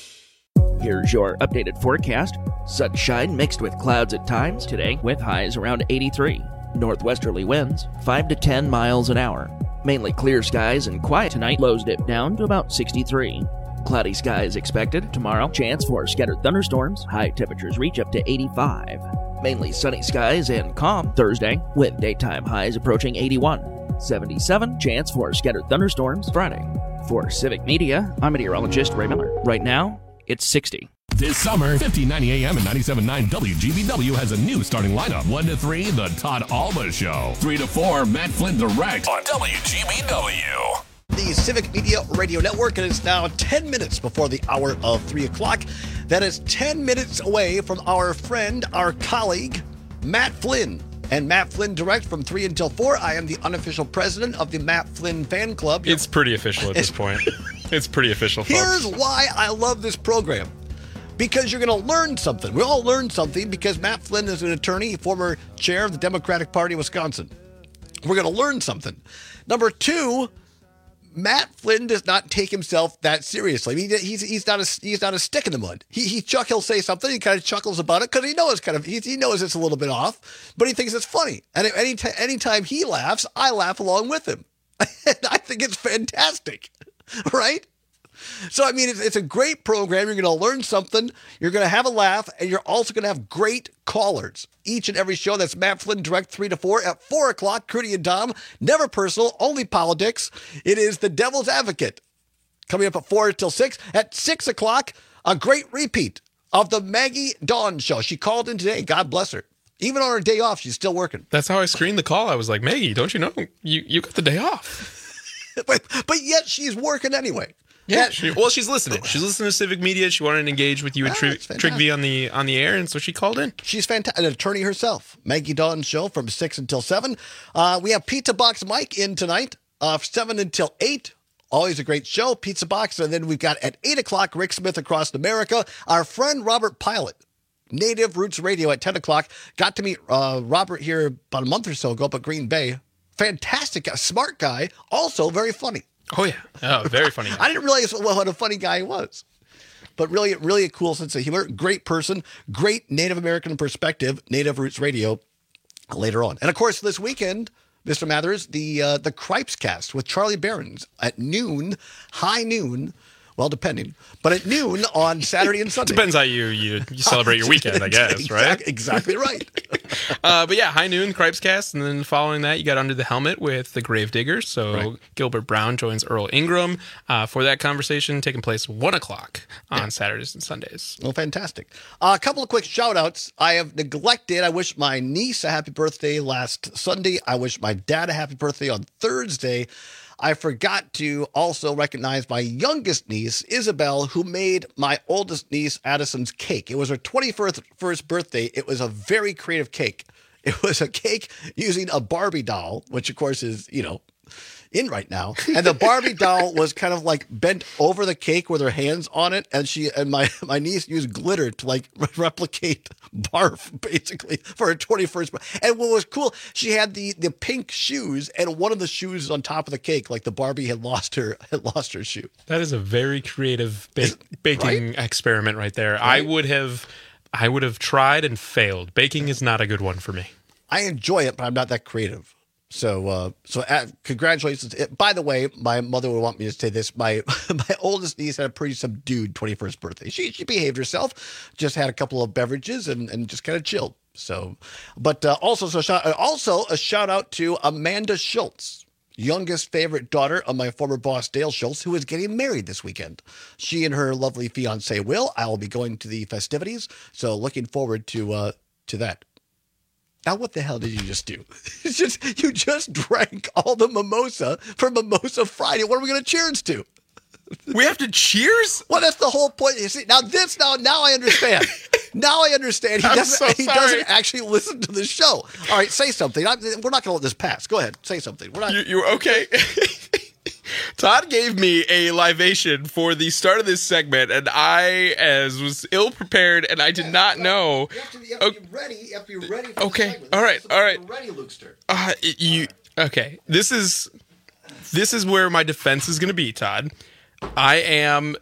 Here's your updated forecast. Sunshine mixed with clouds at times today with highs around eighty-three. Northwesterly winds five to ten miles an hour. Mainly clear skies and quiet tonight. Lows dip down to about sixty-three. Cloudy skies expected tomorrow. Chance for scattered thunderstorms. High temperatures reach up to eighty-five. Mainly sunny skies and calm Thursday with daytime highs approaching eighty-one. seventy-seven. Chance for scattered thunderstorms Friday. For Civic Media, I'm meteorologist Ray Miller. Right now, it's sixty. This summer, fifteen ninety A M and ninety-seven point nine W G B W has a new starting lineup. one to three, The Todd Alba Show. three to four, Matt Flynn Direct on W G B W. The Civic Media Radio Network, and it's now ten minutes before the hour of three o'clock. That is ten minutes away from our friend, our colleague, Matt Flynn. And Matt Flynn Direct from three until four. I am the unofficial president of the Matt Flynn fan club. It's pretty official at this point. It's pretty official, folks. Here's why I love this program. Because you're going to learn something. We all learn something because Matt Flynn is an attorney, former chair of the Democratic Party of Wisconsin. We're going to learn something. Number two, Matt Flynn does not take himself that seriously. I mean, he's he's not a he's not a stick in the mud. He he chuck he'll say something, he kind of chuckles about it because he knows kind of he, he knows it's a little bit off, but he thinks it's funny. And any anytime he laughs, I laugh along with him. I think it's fantastic, right? So, I mean, it's, it's a great program. You're going to learn something. You're going to have a laugh, and you're also going to have great callers. Each and every show, that's Matt Flynn Direct, three to four. At four o'clock, Crudy and Dom, never personal, only politics. It is The Devil's Advocate. Coming up at four until six. At six o'clock, a great repeat of the Maggie Dawn Show. She called in today. God bless her. Even on her day off, she's still working. That's how I screened the call. I was like, Maggie, don't you know? You, you got the day off. but, but yet she's working anyway. Yeah, she, well, she's listening. She's listening to Civic Media. She wanted to engage with you and Trig V on the on the air, and so she called in. She's fantastic, an attorney herself. Maggie Dawn Show from six until seven. Uh, we have Pizza Box Mike in tonight, uh, seven until eight. Always a great show, Pizza Box. And then we've got at eight o'clock, Rick Smith Across America. Our friend Robert Pilot, Native Roots Radio at ten o'clock. Got to meet uh, Robert here about a month or so ago up at Green Bay. Fantastic guy, smart guy, also very funny. Oh, yeah. Oh, very funny. I didn't realize what a funny guy he was. But really, really a cool sense of humor. Great person. Great Native American perspective. Native Roots Radio later on. And, of course, this weekend, Mister Mathers, the uh, the Cripes Cast with Charlie Behrens at noon, high noon. Well, depending. But at noon on Saturday and Sunday. Depends how you, you, you celebrate your weekend, I guess, exactly, right? Exactly right. uh, but yeah, high noon, Cripes Cast. And then following that, you got Under the Helmet with the Gravediggers. So right. Gilbert Brown joins Earl Ingram uh, for that conversation taking place one o'clock on yeah. Saturdays and Sundays. Well, fantastic. Uh, a couple of quick shout outs. I have neglected. I wish my niece a happy birthday last Sunday. I wish my dad a happy birthday on Thursday. I forgot to also recognize my youngest niece, Isabel, who made my oldest niece, Addison's cake. It was her twenty-first birthday. It was a very creative cake. It was a cake using a Barbie doll, which, of course, is, you know, in right now. And the Barbie doll was kind of like bent over the cake with her hands on it. And she and my, my niece used glitter to like replicate barf, basically, for her twenty-first. And what was cool, she had the, the pink shoes, and one of the shoes on top of the cake, like the Barbie had lost her had lost her shoe. That is a very creative ba- baking right? experiment right there. Right? I would have I would have tried and failed. Baking is not a good one for me. I enjoy it, but I'm not that creative. So, uh, so uh, congratulations. By the way, my mother would want me to say this. My my oldest niece had a pretty subdued twenty-first birthday. She she behaved herself, just had a couple of beverages and, and just kind of chilled. So, but uh, also so shout, also a shout out to Amanda Schultz, youngest favorite daughter of my former boss Dale Schultz, who is getting married this weekend. She and her lovely fiance Will. I will be going to the festivities, so looking forward to uh, to that. Now, what the hell did you just do? It's just you just drank all the mimosa for Mimosa Friday. What are we going to cheers to? We have to cheers? Well, that's the whole point. You see, now this now now I understand. Now I understand. He I'm doesn't. so he sorry. doesn't actually listen to the show. All right, say something. I'm, we're not going to let this pass. Go ahead, say something. We're not. You, you okay? Todd gave me a libation for the start of this segment, and I, as was ill prepared, and I did yeah, not right. know. You have to, you have to be ready. You have to be ready. For okay. the segment. All right. All right. Ready, Lukester. Uh, you okay? This is this is where my defense is going to be, Todd. I am.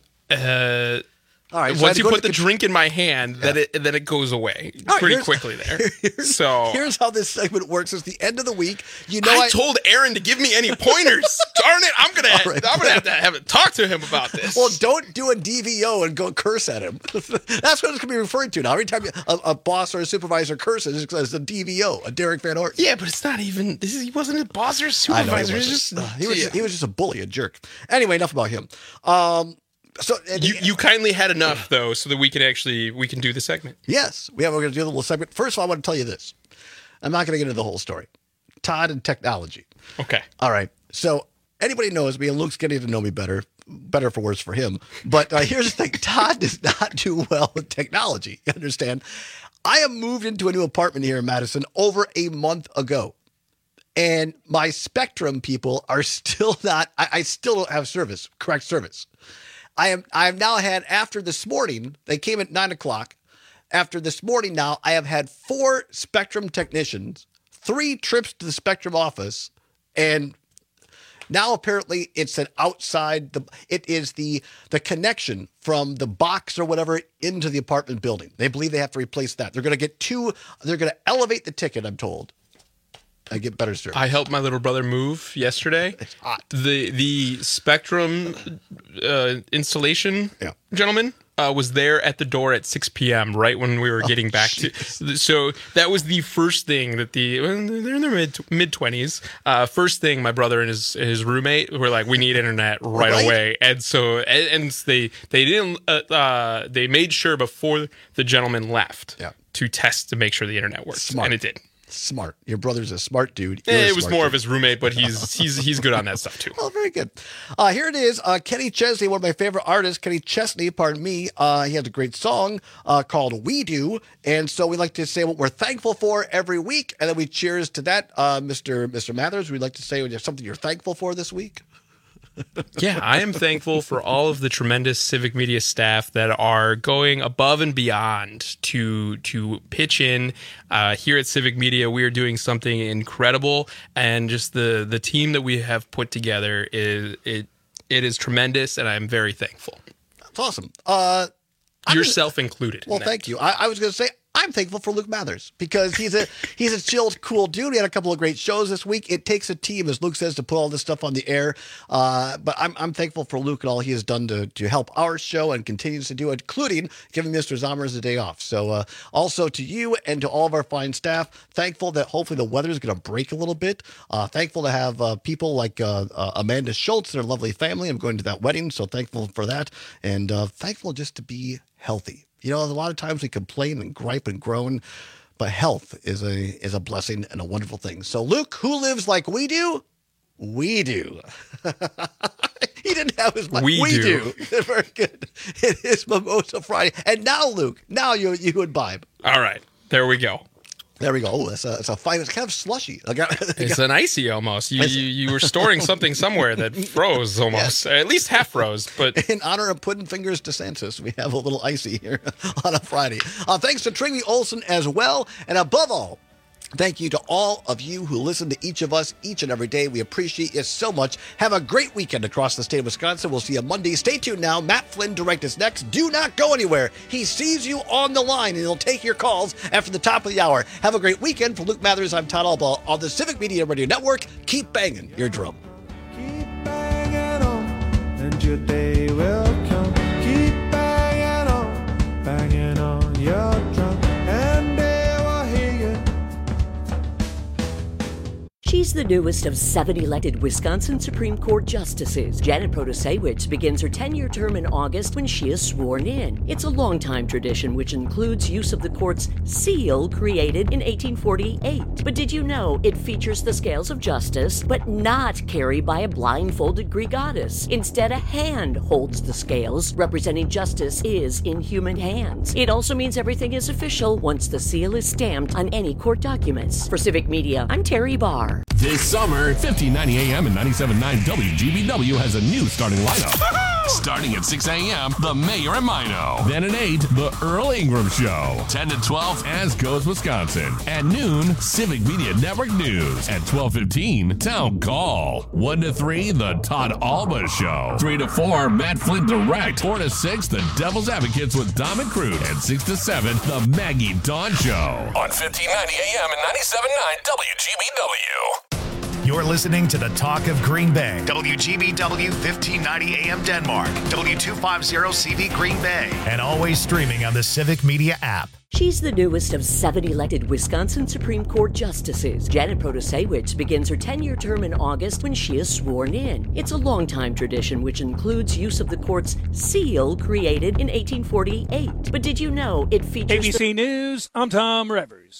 Uh, All right. So once you put the, the drink in my hand, yeah. then it then it goes away right, pretty quickly there. Here's, so here's how this segment works. It's the end of the week. You know, I, I told Aaron to give me any pointers. Darn it! I'm gonna right. I'm gonna have to have to talk to him about this. Well, don't do a D V O and go curse at him. That's what it's gonna be referred to now. Every time a, a boss or a supervisor curses, it's a D V O, a Derek Van Ort. Yeah, but it's not even. This is he wasn't a boss or a supervisor. I know he, was just uh, he was yeah. just, he was just a bully, a jerk. Anyway, enough about him. Um. So you, you kindly had enough though, so that we can actually we can do the segment. Yes, we have. We're going to do the little segment. First of all, I want to tell you this. I'm not going to get into the whole story. Todd and technology. Okay. All right. So anybody knows me, and Luke's getting to know me better. Better for worse for him. But uh, here's the thing: Todd does not do well with technology. You understand? I have moved into a new apartment here in Madison over a month ago, and my Spectrum people are still not. I, I still don't have service, correct service. I am. I have now had, after this morning, they came at nine o'clock. After this morning now, I have had four Spectrum technicians, three trips to the Spectrum office, and now apparently it's an outside, the. it is the the connection from the box or whatever into the apartment building. They believe they have to replace that. They're going to get two, they're going to elevate the ticket, I'm told. I get better service. I helped my little brother move yesterday. It's hot. The the Spectrum uh, installation yeah. gentleman uh, was there at the door at six p.m. right when we were getting oh, back geez. to. So that was the first thing that the well, they're in their mid mid twenties. Uh, first thing, my brother and his his roommate were like, "We need internet right, right? away." And so and, and they they didn't uh, uh, they made sure before the gentleman left yeah. to test to make sure the internet worked, Smart. and it did. Smart. Your brother's a smart dude. Eh, a it was smart more dude. of his roommate, but he's he's he's good on that stuff too. Oh, very good. Uh, here it is. Uh, Kenny Chesney, one of my favorite artists. Kenny Chesney, pardon me. Uh, he has a great song uh, called "We Do," and so we like to say what we're thankful for every week, and then we cheers to that. Uh, Mister Mister Mathers, we'd like to say something you're thankful for this week. Yeah, I am thankful for all of the tremendous Civic Media staff that are going above and beyond to to pitch in. Uh, here at Civic Media, we are doing something incredible, and just the the team that we have put together is it it is tremendous, and I'm very thankful. That's awesome. Uh, Yourself gonna, included. Well, in thank you. I, I was going to say, I'm thankful for Luke Mathers because he's a he's a chill, cool dude. He had a couple of great shows this week. It takes a team, as Luke says, to put all this stuff on the air. Uh, but I'm I'm thankful for Luke and all he has done to to help our show and continues to do it, including giving Mister Zommers a day off. So uh, also to you and to all of our fine staff, thankful that hopefully the weather is going to break a little bit. Uh, thankful to have uh, people like uh, uh, Amanda Schultz, their lovely family. I'm going to that wedding, so thankful for that, and uh, thankful just to be healthy. You know, a lot of times we complain and gripe and groan, but health is a is a blessing and a wonderful thing. So, Luke, who lives like we do? We do. He didn't have his mic. We, we do. do. Very good. It is Mimosa Friday. And now, Luke, now you you imbibe. All right. There we go. There we go. Oh, it's a, it's a fine. It's kind of slushy. I got, I it's got, an icy almost. You, you you were storing something somewhere that froze almost, yes. At least half froze. But in honor of Puddin' Fingers DeSantis, we have a little icy here on a Friday. Uh, thanks to Trinity Olson as well, and above all, Thank you to all of you who listen to each of us each and every day. We appreciate you so much. Have a great weekend across the state of Wisconsin. We'll see you Monday. Stay tuned now. Matt Flynn Direct is next. Do not go anywhere. He sees you on the line, and he'll take your calls after the top of the hour. Have a great weekend. For Luke Mathers, I'm Todd Albaugh on the Civic Media Radio Network. Keep banging your drum. Keep banging on, and your day will come. Keep banging on, banging on your drum, and they will hear you. She's the newest of seven elected Wisconsin Supreme Court justices. Janet Protasewicz begins her ten-year term in August when she is sworn in. It's a long-time tradition which includes use of the court's seal created in eighteen forty-eight. But did you know it features the scales of justice, but not carried by a blindfolded Greek goddess? Instead, a hand holds the scales, representing justice is in human hands. It also means everything is official once the seal is stamped on any court documents. For Civic Media, I'm Terry Barr. This summer, fifteen ninety A M and ninety-seven point nine W G B W has a new starting lineup. Starting at six A M, The Mayor and Mino. Then at eight, The Earl Ingram Show. ten to twelve, As Goes Wisconsin. At noon, Civic Media Network News. At twelve fifteen, Town Call. one to three, The Todd Alba Show. three to four, Matt Flynn Direct. four to six, The Devil's Advocates with Dom and Crude. And six to seven, The Maggie Dawn Show. On fifteen ninety A M and ninety-seven point nine W G B W. You're listening to the Talk of Green Bay. W G B W fifteen ninety A M Denmark. W two fifty C V Green Bay. And always streaming on the Civic Media app. She's the newest of seven elected Wisconsin Supreme Court justices. Janet Protasewicz begins her ten-year term in August when she is sworn in. It's a long-time tradition which includes use of the court's seal created in eighteen forty-eight. But did you know it features... A B C News, I'm Tom Revers.